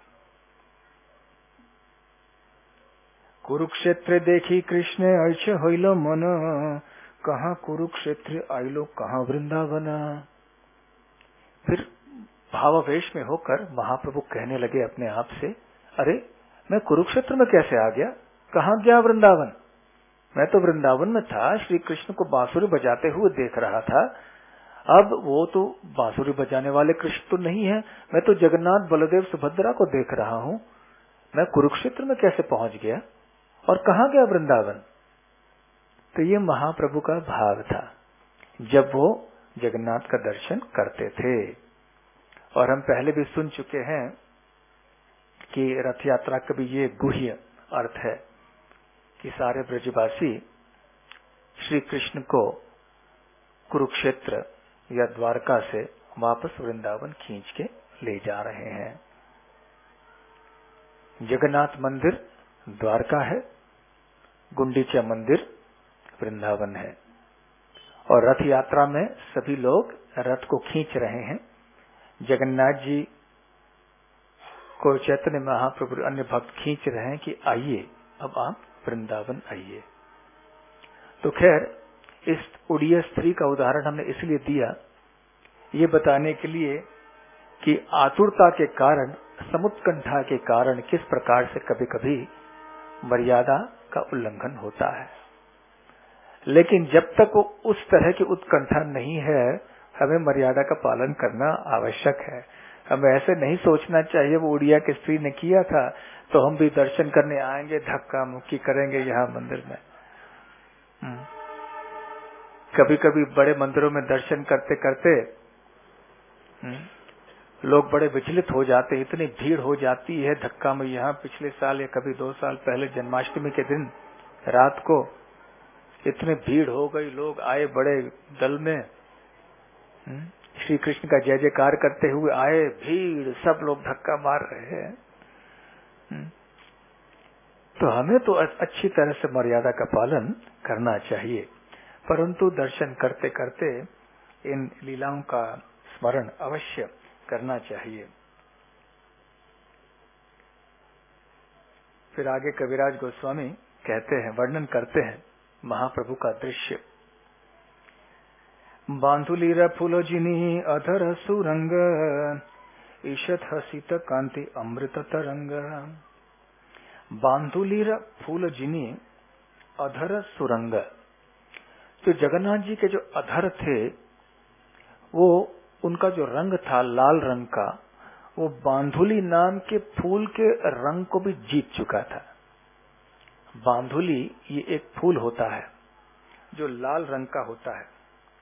कुरुक्षेत्र देखी कृष्ण ऐसे होइलो मन, कहाँ कुरुक्षेत्र आइलो कहाँ वृंदावन। फिर भावावेश में होकर महाप्रभु कहने लगे अपने आप से, अरे मैं कुरुक्षेत्र में कैसे आ गया, कहाँ गया वृंदावन? मैं तो वृंदावन में था, श्री कृष्ण को बांसुरी बजाते हुए देख रहा था। अब वो तो बांसुरी बजाने वाले कृष्ण तो नहीं है, मैं तो जगन्नाथ बलदेव सुभद्रा को देख रहा हूँ। मैं कुरुक्षेत्र में कैसे पहुंच गया और कहाँ गया वृंदावन? तो ये महाप्रभु का भाव था जब वो जगन्नाथ का दर्शन करते थे। और हम पहले भी सुन चुके हैं कि रथ यात्रा का भी ये गुह्य अर्थ है कि सारे ब्रजवासी श्री कृष्ण को कुरुक्षेत्र या द्वारका से वापस वृंदावन खींच के ले जा रहे हैं। जगन्नाथ मंदिर द्वारका है, गुंडीचा मंदिर वृंदावन है। और रथ यात्रा में सभी लोग रथ को खींच रहे हैं। जगन्नाथ जी को चैतन्य महाप्रभु अन्य भक्त खींच रहे हैं कि आइए अब आप वृंदावन आइए। तो खैर इस उड़िया स्त्री का उदाहरण हमने इसलिए दिया, ये बताने के लिए कि आतुरता के कारण, समुत्कंठा के कारण किस प्रकार से कभी कभी मर्यादा का उल्लंघन होता है। लेकिन जब तक वो उस तरह की उत्कंठा नहीं है, हमें मर्यादा का पालन करना आवश्यक है। हमें ऐसे नहीं सोचना चाहिए वो उड़िया की स्त्री ने किया था तो हम भी दर्शन करने आएंगे, धक्का मुक्की करेंगे यहाँ मंदिर में। कभी कभी बड़े मंदिरों में दर्शन करते करते लोग बड़े विचलित हो जाते, इतनी भीड़ हो जाती है धक्का में। यहाँ पिछले साल या कभी दो साल पहले जन्माष्टमी के दिन रात को इतनी भीड़ हो गई, लोग आए बड़े दल में, श्री कृष्ण का जय जयकार करते हुए आए, भीड़, सब लोग धक्का मार रहे हैं। तो हमें तो अच्छी तरह से मर्यादा का पालन करना चाहिए, परंतु दर्शन करते करते इन लीलाओं का स्मरण अवश्य करना चाहिए। फिर आगे कविराज गोस्वामी कहते हैं, वर्णन करते हैं महाप्रभु का दृश्य। बांधुलीर फूलो जिनी अधर सुरंग, ईशत हसित कांति अमृत तरंग। बांधुलीर फूल जिनी अधर सुरंग। तो जगन्नाथ जी के जो अधर थे वो उनका जो रंग था लाल रंग का, वो बांधुली नाम के फूल के रंग को भी जीत चुका था। बांधुली ये एक फूल होता है जो लाल रंग का होता है,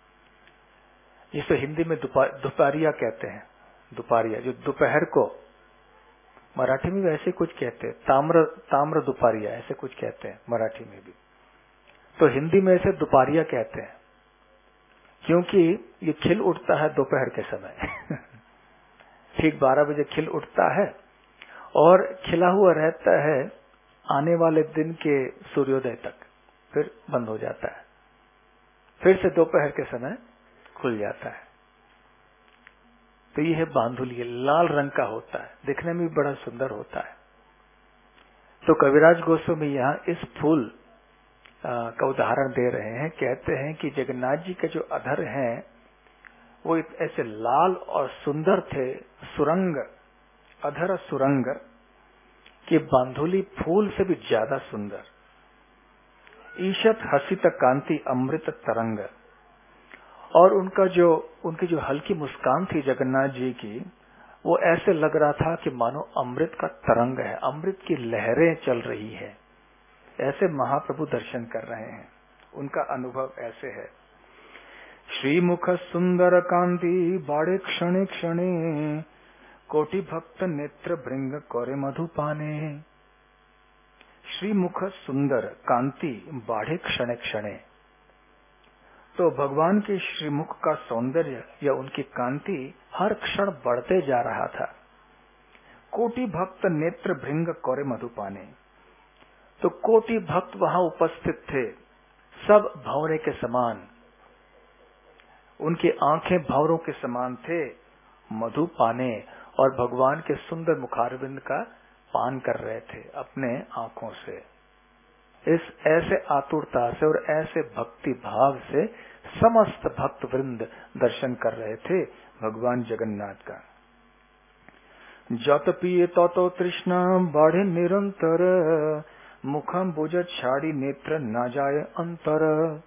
जिसे हिंदी में दुपारिया कहते हैं। दुपारिया जो दोपहर को, मराठी में भी ऐसे कुछ कहते हैं, ताम्र ताम्र दुपारिया ऐसे कुछ कहते हैं मराठी में भी। तो हिंदी में इसे दुपारिया कहते हैं क्योंकि ये खिल उठता है दोपहर के समय। ठीक बारह बजे खिल उठता है और खिला हुआ रहता है आने वाले दिन के सूर्योदय तक, फिर बंद हो जाता है, फिर से दोपहर के समय खुल जाता है। तो ये है बांधुली, लाल रंग का होता है, दिखने में भी बड़ा सुंदर होता है। तो कविराज गोस्वामी यहाँ इस फूल का उदाहरण दे रहे हैं। कहते हैं कि जगन्नाथ जी के जो अधर हैं वो ऐसे लाल और सुंदर थे, सुरंग, अधर सुरंग, कि बांधुली फूल से भी ज्यादा सुंदर। ईशत हसित कांति अमृत तरंग। और उनका जो उनकी जो हल्की मुस्कान थी जगन्नाथ जी की, वो ऐसे लग रहा था कि मानो अमृत का तरंग है, अमृत की लहरें चल रही है, ऐसे महाप्रभु दर्शन कर रहे हैं। उनका अनुभव ऐसे है। श्रीमुख सुंदर कांति बाड़े क्षणे क्षणे, कोटि भक्त नेत्र भृंग करे मधुपाने। श्रीमुख सुंदर कांति बाढ़े क्षणे क्षणे। तो भगवान के श्रीमुख का सौंदर्य या उनकी कांति हर क्षण बढ़ते जा रहा था। कोटि भक्त नेत्र भृंग करे मधुपाने। तो कोटि भक्त वहां उपस्थित थे, सब भंवरे के समान, उनकी आंखें भंवरों के समान थे, मधु पाने और भगवान के सुंदर मुखारविंद का पान कर रहे थे अपने आंखों से। इस ऐसे आतुरता से और ऐसे भक्ति भाव से समस्त भक्त वृंद दर्शन कर रहे थे भगवान जगन्नाथ का। जत पिए तो तृष्णा बाढ़े निरंतर, मुखम बुझ छाड़ी नेत्र न जाए अंतर।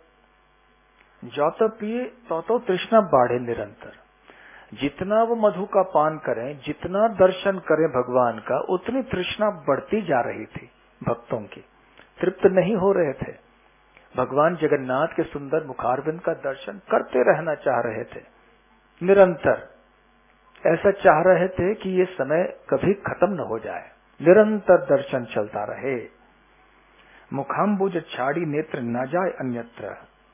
जत पिए तो तृष्णा बाढ़े निरंतर। जितना वो मधु का पान करें, जितना दर्शन करें भगवान का, उतनी तृष्णा बढ़ती जा रही थी भक्तों की, तृप्त नहीं हो रहे थे। भगवान जगन्नाथ के सुंदर मुखारविंद का दर्शन करते रहना चाह रहे थे, निरंतर ऐसा चाह रहे थे कि ये समय कभी खत्म न हो जाए, निरंतर दर्शन चलता रहे। मुखाम्बुज छाड़ी नेत्र न जाए अन्यत्र।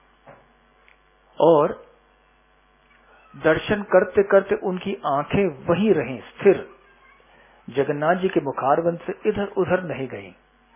और दर्शन करते करते उनकी आंखें वहीं रहीं स्थिर, जगन्नाथ जी के मुखारविंद से इधर उधर नहीं गईं।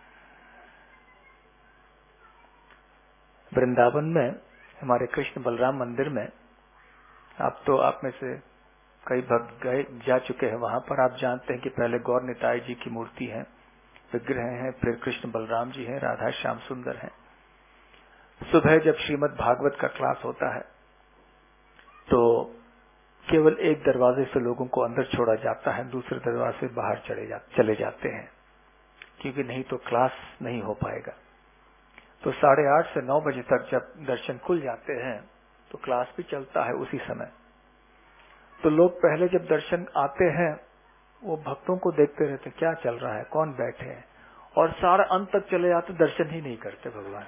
वृंदावन में हमारे कृष्ण बलराम मंदिर में, आप तो आप में से कई भक्त गए जा चुके हैं वहां पर, आप जानते हैं कि पहले गौर निताई जी की मूर्ति है, विग्रह हैं, फिर कृष्ण बलराम जी हैं, राधा श्याम सुंदर हैं। सुबह जब श्रीमद् भागवत का क्लास होता है तो केवल एक दरवाजे से लोगों को अंदर छोड़ा जाता है, दूसरे दरवाजे से बाहर चले जा, चले जाते हैं, क्योंकि नहीं तो क्लास नहीं हो पाएगा। तो साढ़े आठ से नौ बजे तक जब दर्शन खुल जाते हैं तो क्लास भी चलता है उसी समय। तो लोग पहले जब दर्शन आते हैं वो भक्तों को देखते रहते, क्या चल रहा है, कौन बैठे हैं, और सारा अंत तक चले जाते, दर्शन ही नहीं करते भगवान।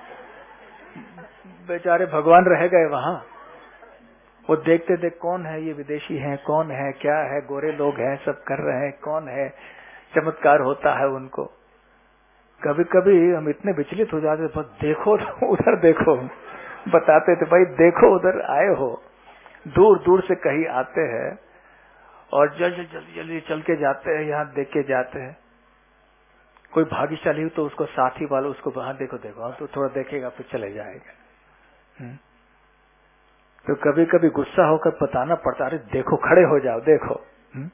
बेचारे भगवान रह गए वहां, वो देखते देख कौन है ये, विदेशी हैं, कौन है, क्या है, गोरे लोग हैं, सब कर रहे हैं, कौन है, चमत्कार होता है उनको। कभी कभी हम इतने विचलित हो जाते, बस देखो उधर देखो, बताते थे भाई देखो उधर आए हो, दूर दूर से कहीं आते हैं और जल्दी जल्दी जल्दी चल के जाते हैं, यहाँ देख के जाते हैं। कोई भाग्यशाली हो तो उसको साथी वालों उसको वहां देखो देखो तो थोड़ा देखेगा फिर चले जाएगा। हुँ? तो कभी कभी गुस्सा होकर बताना पड़ता, अरे देखो, खड़े हो जाओ, देखो। हुँ?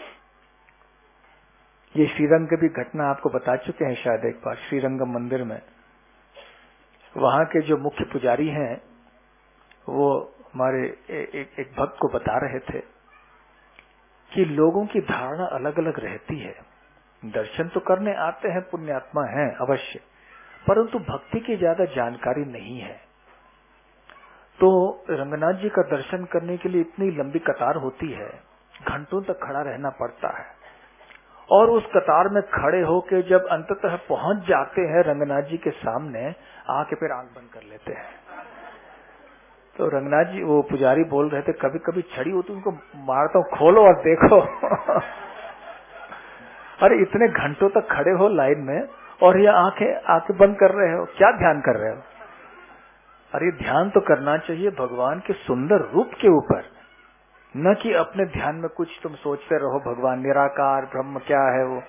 ये श्रीरंग की भी घटना आपको बता चुके हैं शायद एक बार, श्रीरंगम मंदिर में वहां के जो मुख्य पुजारी हैं वो हमारे ए, एक, एक भक्त को बता रहे थे कि लोगों की धारणा अलग अलग रहती है। दर्शन तो करने आते हैं, पुण्यात्मा हैं अवश्य, परंतु भक्ति की ज्यादा जानकारी नहीं है। तो रंगनाथ जी का दर्शन करने के लिए इतनी लंबी कतार होती है, घंटों तक खड़ा रहना पड़ता है, और उस कतार में खड़े होके जब अंततः पहुंच जाते हैं रंगनाथ जी के सामने, आके फिर आंख बंद कर लेते हैं। तो रंगनाथ जी, वो पुजारी बोल रहे थे, कभी कभी छड़ी होती उनको मारता हूँ, खोलो और देखो। अरे इतने घंटों तक खड़े हो लाइन में और ये आंखें आंखें बंद कर रहे हो, क्या ध्यान कर रहे हो? अरे ध्यान तो करना चाहिए भगवान के सुंदर रूप के ऊपर, न कि अपने ध्यान में कुछ तुम सोचते रहो, भगवान निराकार ब्रह्म क्या है वो,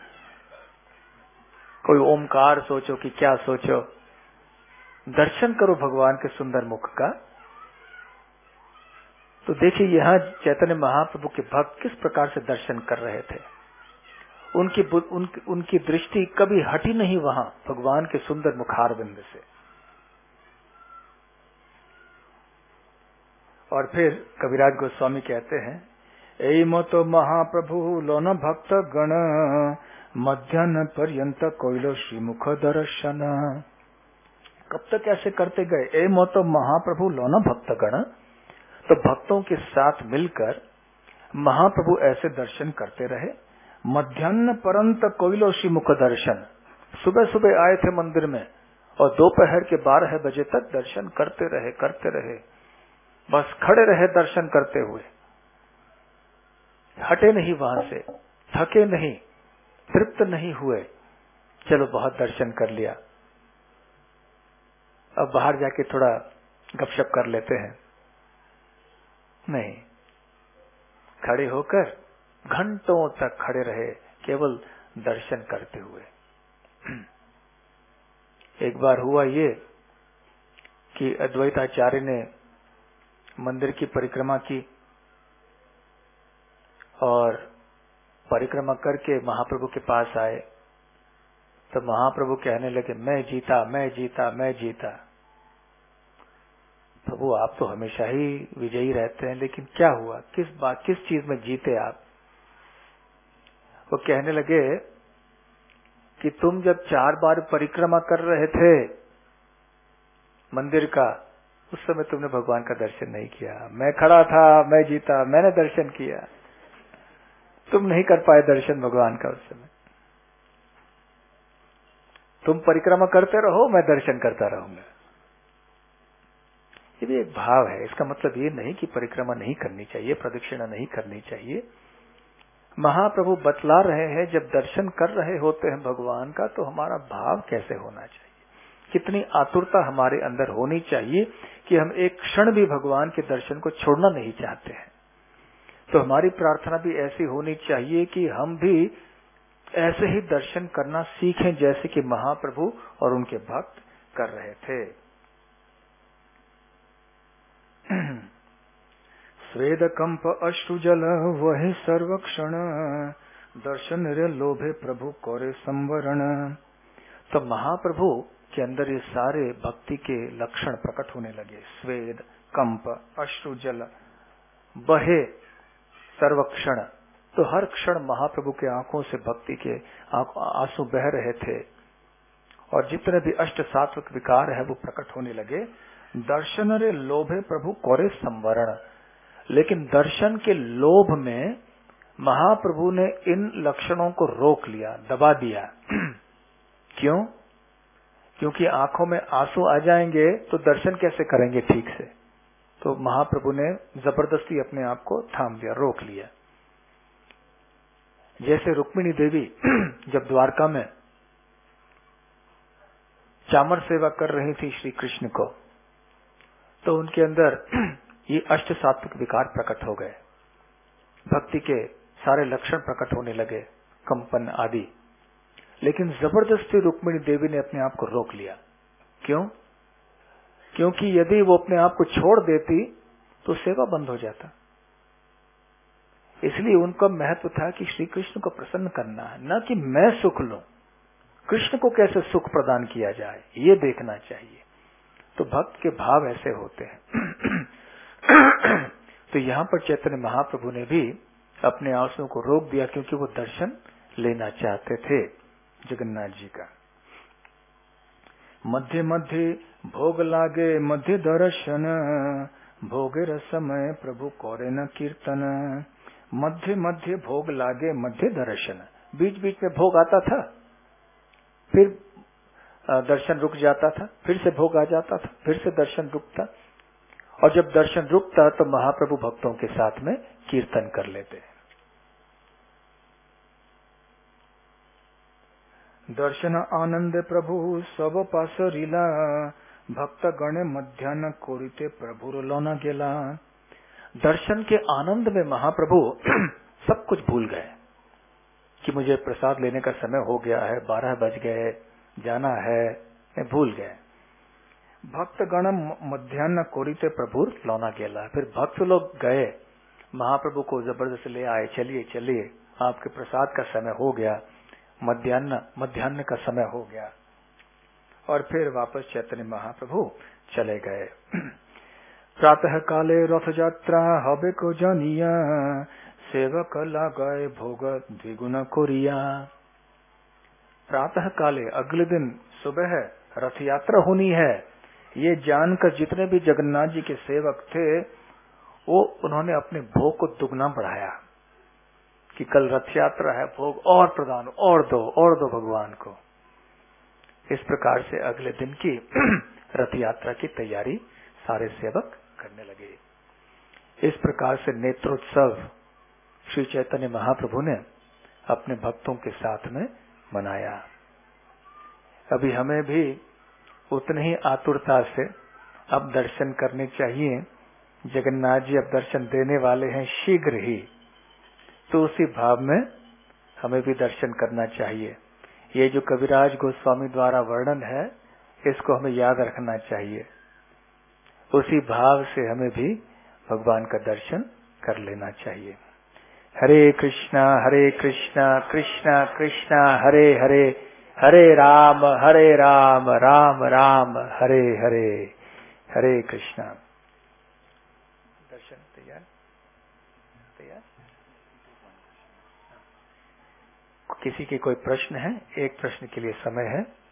कोई ओमकार सोचो कि क्या सोचो। दर्शन करो भगवान के सुंदर मुख का। तो देखिए यहाँ चैतन्य महाप्रभु के भक्त किस प्रकार से दर्शन कर रहे थे। उनकी उनकी, उनकी दृष्टि कभी हटी नहीं वहां भगवान के सुंदर मुखारविंद से। और फिर कविराज गोस्वामी कहते हैं, ऐ मतो महाप्रभु लोन भक्त गण मध्यान्ह पर्यंत कोइलो श्रीमुख दर्शन। कब तक ऐसे करते गए? ऐ मतो महाप्रभु लोन भक्त गण, तो भक्तों के साथ मिलकर महाप्रभु ऐसे दर्शन करते रहे। मध्यान्ह पर्यंत कोइलो श्रीमुख दर्शन, सुबह सुबह आए थे मंदिर में और दोपहर के बारह बजे तक दर्शन करते रहे करते रहे बस खड़े रहे दर्शन करते हुए, हटे नहीं वहां से, थके नहीं, तृप्त नहीं हुए। चलो बहुत दर्शन कर लिया, अब बाहर जाके थोड़ा गपशप कर लेते हैं। नहीं, खड़े होकर घंटों तक खड़े रहे केवल दर्शन करते हुए। एक बार हुआ ये कि अद्वैताचार्य ने मंदिर की परिक्रमा की और परिक्रमा करके महाप्रभु के पास आए, तो महाप्रभु कहने लगे, मैं जीता मैं जीता मैं जीता। प्रभु आप तो हमेशा ही विजयी रहते हैं, लेकिन क्या हुआ, किस बात किस चीज में जीते आप? वो कहने लगे कि तुम जब चार बार परिक्रमा कर रहे थे मंदिर का, उस समय तुमने भगवान का दर्शन नहीं किया। मैं खड़ा था, मैं जीता, मैंने दर्शन किया, तुम नहीं कर पाए दर्शन भगवान का उस समय। तुम परिक्रमा करते रहो, मैं दर्शन करता रहूंगा। ये भी एक भाव है। इसका मतलब ये नहीं कि परिक्रमा नहीं करनी चाहिए, प्रदक्षिणा नहीं करनी चाहिए। महाप्रभु बतला रहे हैं, जब दर्शन कर रहे होते हैं भगवान का, तो हमारा भाव कैसे होना चाहिए, कितनी आतुरता हमारे अंदर होनी चाहिए कि हम एक क्षण भी भगवान के दर्शन को छोड़ना नहीं चाहते हैं। तो हमारी प्रार्थना भी ऐसी होनी चाहिए कि हम भी ऐसे ही दर्शन करना सीखें जैसे कि महाप्रभु और उनके भक्त कर रहे थे। स्वेद कंप अश्रुजल वही सर्वक्षण, दर्शन रे लोभे प्रभु कोरे संवरण। तो महाप्रभु के अंदर ये सारे भक्ति के लक्षण प्रकट होने लगे। स्वेद, कंप, अश्रुजल, बहे सर्वक्षण, तो हर क्षण महाप्रभु के आंखों से भक्ति के आंसू बह रहे थे और जितने भी अष्ट सात्विक विकार है वो प्रकट होने लगे। दर्शन रे लोभे प्रभु कोरे संवरण, लेकिन दर्शन के लोभ में महाप्रभु ने इन लक्षणों को रोक लिया, दबा दिया। क्यों? क्योंकि आंखों में आंसू आ जाएंगे तो दर्शन कैसे करेंगे ठीक से। तो महाप्रभु ने जबरदस्ती अपने आप को थाम दिया, रोक लिया। जैसे रुक्मिणी देवी जब द्वारका में चामर सेवा कर रही थी श्री कृष्ण को, तो उनके अंदर ये अष्ट सात्विक विकार प्रकट हो गए, भक्ति के सारे लक्षण प्रकट होने लगे, कंपन आदि। लेकिन जबरदस्ती रुक्मिणी देवी ने अपने आप को रोक लिया। क्यों? क्योंकि यदि वो अपने आप को छोड़ देती तो सेवा बंद हो जाता। इसलिए उनका महत्व था कि श्री कृष्ण को प्रसन्न करना है, न कि मैं सुख लूं। कृष्ण को कैसे सुख प्रदान किया जाए ये देखना चाहिए। तो भक्त के भाव ऐसे होते हैं। तो यहाँ पर चैतन्य महाप्रभु ने भी अपने आंसुओं को रोक दिया क्योंकि वो दर्शन लेना चाहते थे जगन्नाथ जी का। मध्य मध्य भोग लागे मध्य दर्शन, भोगे रसमय प्रभु कौरे न कीर्तन। मध्य मध्य भोग लागे मध्य दर्शन, बीच बीच में भोग आता था, फिर दर्शन रुक जाता था, फिर से भोग आ जाता था, फिर से दर्शन रुकता, और जब दर्शन रुकता तो महाप्रभु भक्तों के साथ में कीर्तन कर लेते। दर्शन आनंद प्रभु सब पास रीला, भक्त गणे मध्यान्ह कोरिते प्रभु लौना गेला। दर्शन के आनंद में महाप्रभु सब कुछ भूल गए कि मुझे प्रसाद लेने का समय हो गया है, बारह बज गए, जाना है, मैं भूल गए। भक्त गण मध्यान्ह कोरिते प्रभु लौना गेला। फिर भक्त लोग गए, महाप्रभु को जबरदस्त ले आए, चलिए चलिए आपके प्रसाद का समय हो गया, मध्यान्ह मध्यान्ह का समय हो गया, और फिर वापस चैतन्य महाप्रभु चले गए। प्रातः काले रथ यात्रा हबे को जानिया, सेवक लगाए भोग द्विगुण कोरिया। प्रातः काले अगले दिन सुबह रथ यात्रा होनी है, ये जानकर जितने भी जगन्नाथ जी के सेवक थे वो उन्होंने अपने भोग को दुगना बढ़ाया कि कल रथ यात्रा है, भोग और प्रदान और दो और दो भगवान को। इस प्रकार से अगले दिन की रथ यात्रा की तैयारी सारे सेवक करने लगे। इस प्रकार से नेत्रोत्सव श्री चैतन्य महाप्रभु ने अपने भक्तों के साथ में मनाया। अभी हमें भी उतनी ही आतुरता से अब दर्शन करने चाहिए। जगन्नाथ जी अब दर्शन देने वाले हैं शीघ्र ही, तो उसी भाव में हमें भी दर्शन करना चाहिए। ये जो कविराज गोस्वामी द्वारा वर्णन है इसको हमें याद रखना चाहिए, उसी भाव से हमें भी भगवान का दर्शन कर लेना चाहिए। हरे कृष्णा हरे कृष्णा कृष्णा कृष्णा हरे हरे, हरे राम हरे राम राम राम हरे हरे। हरे कृष्णा। दर्शन तैयार तैयार किसी के कोई प्रश्न है? एक प्रश्न के लिए समय है।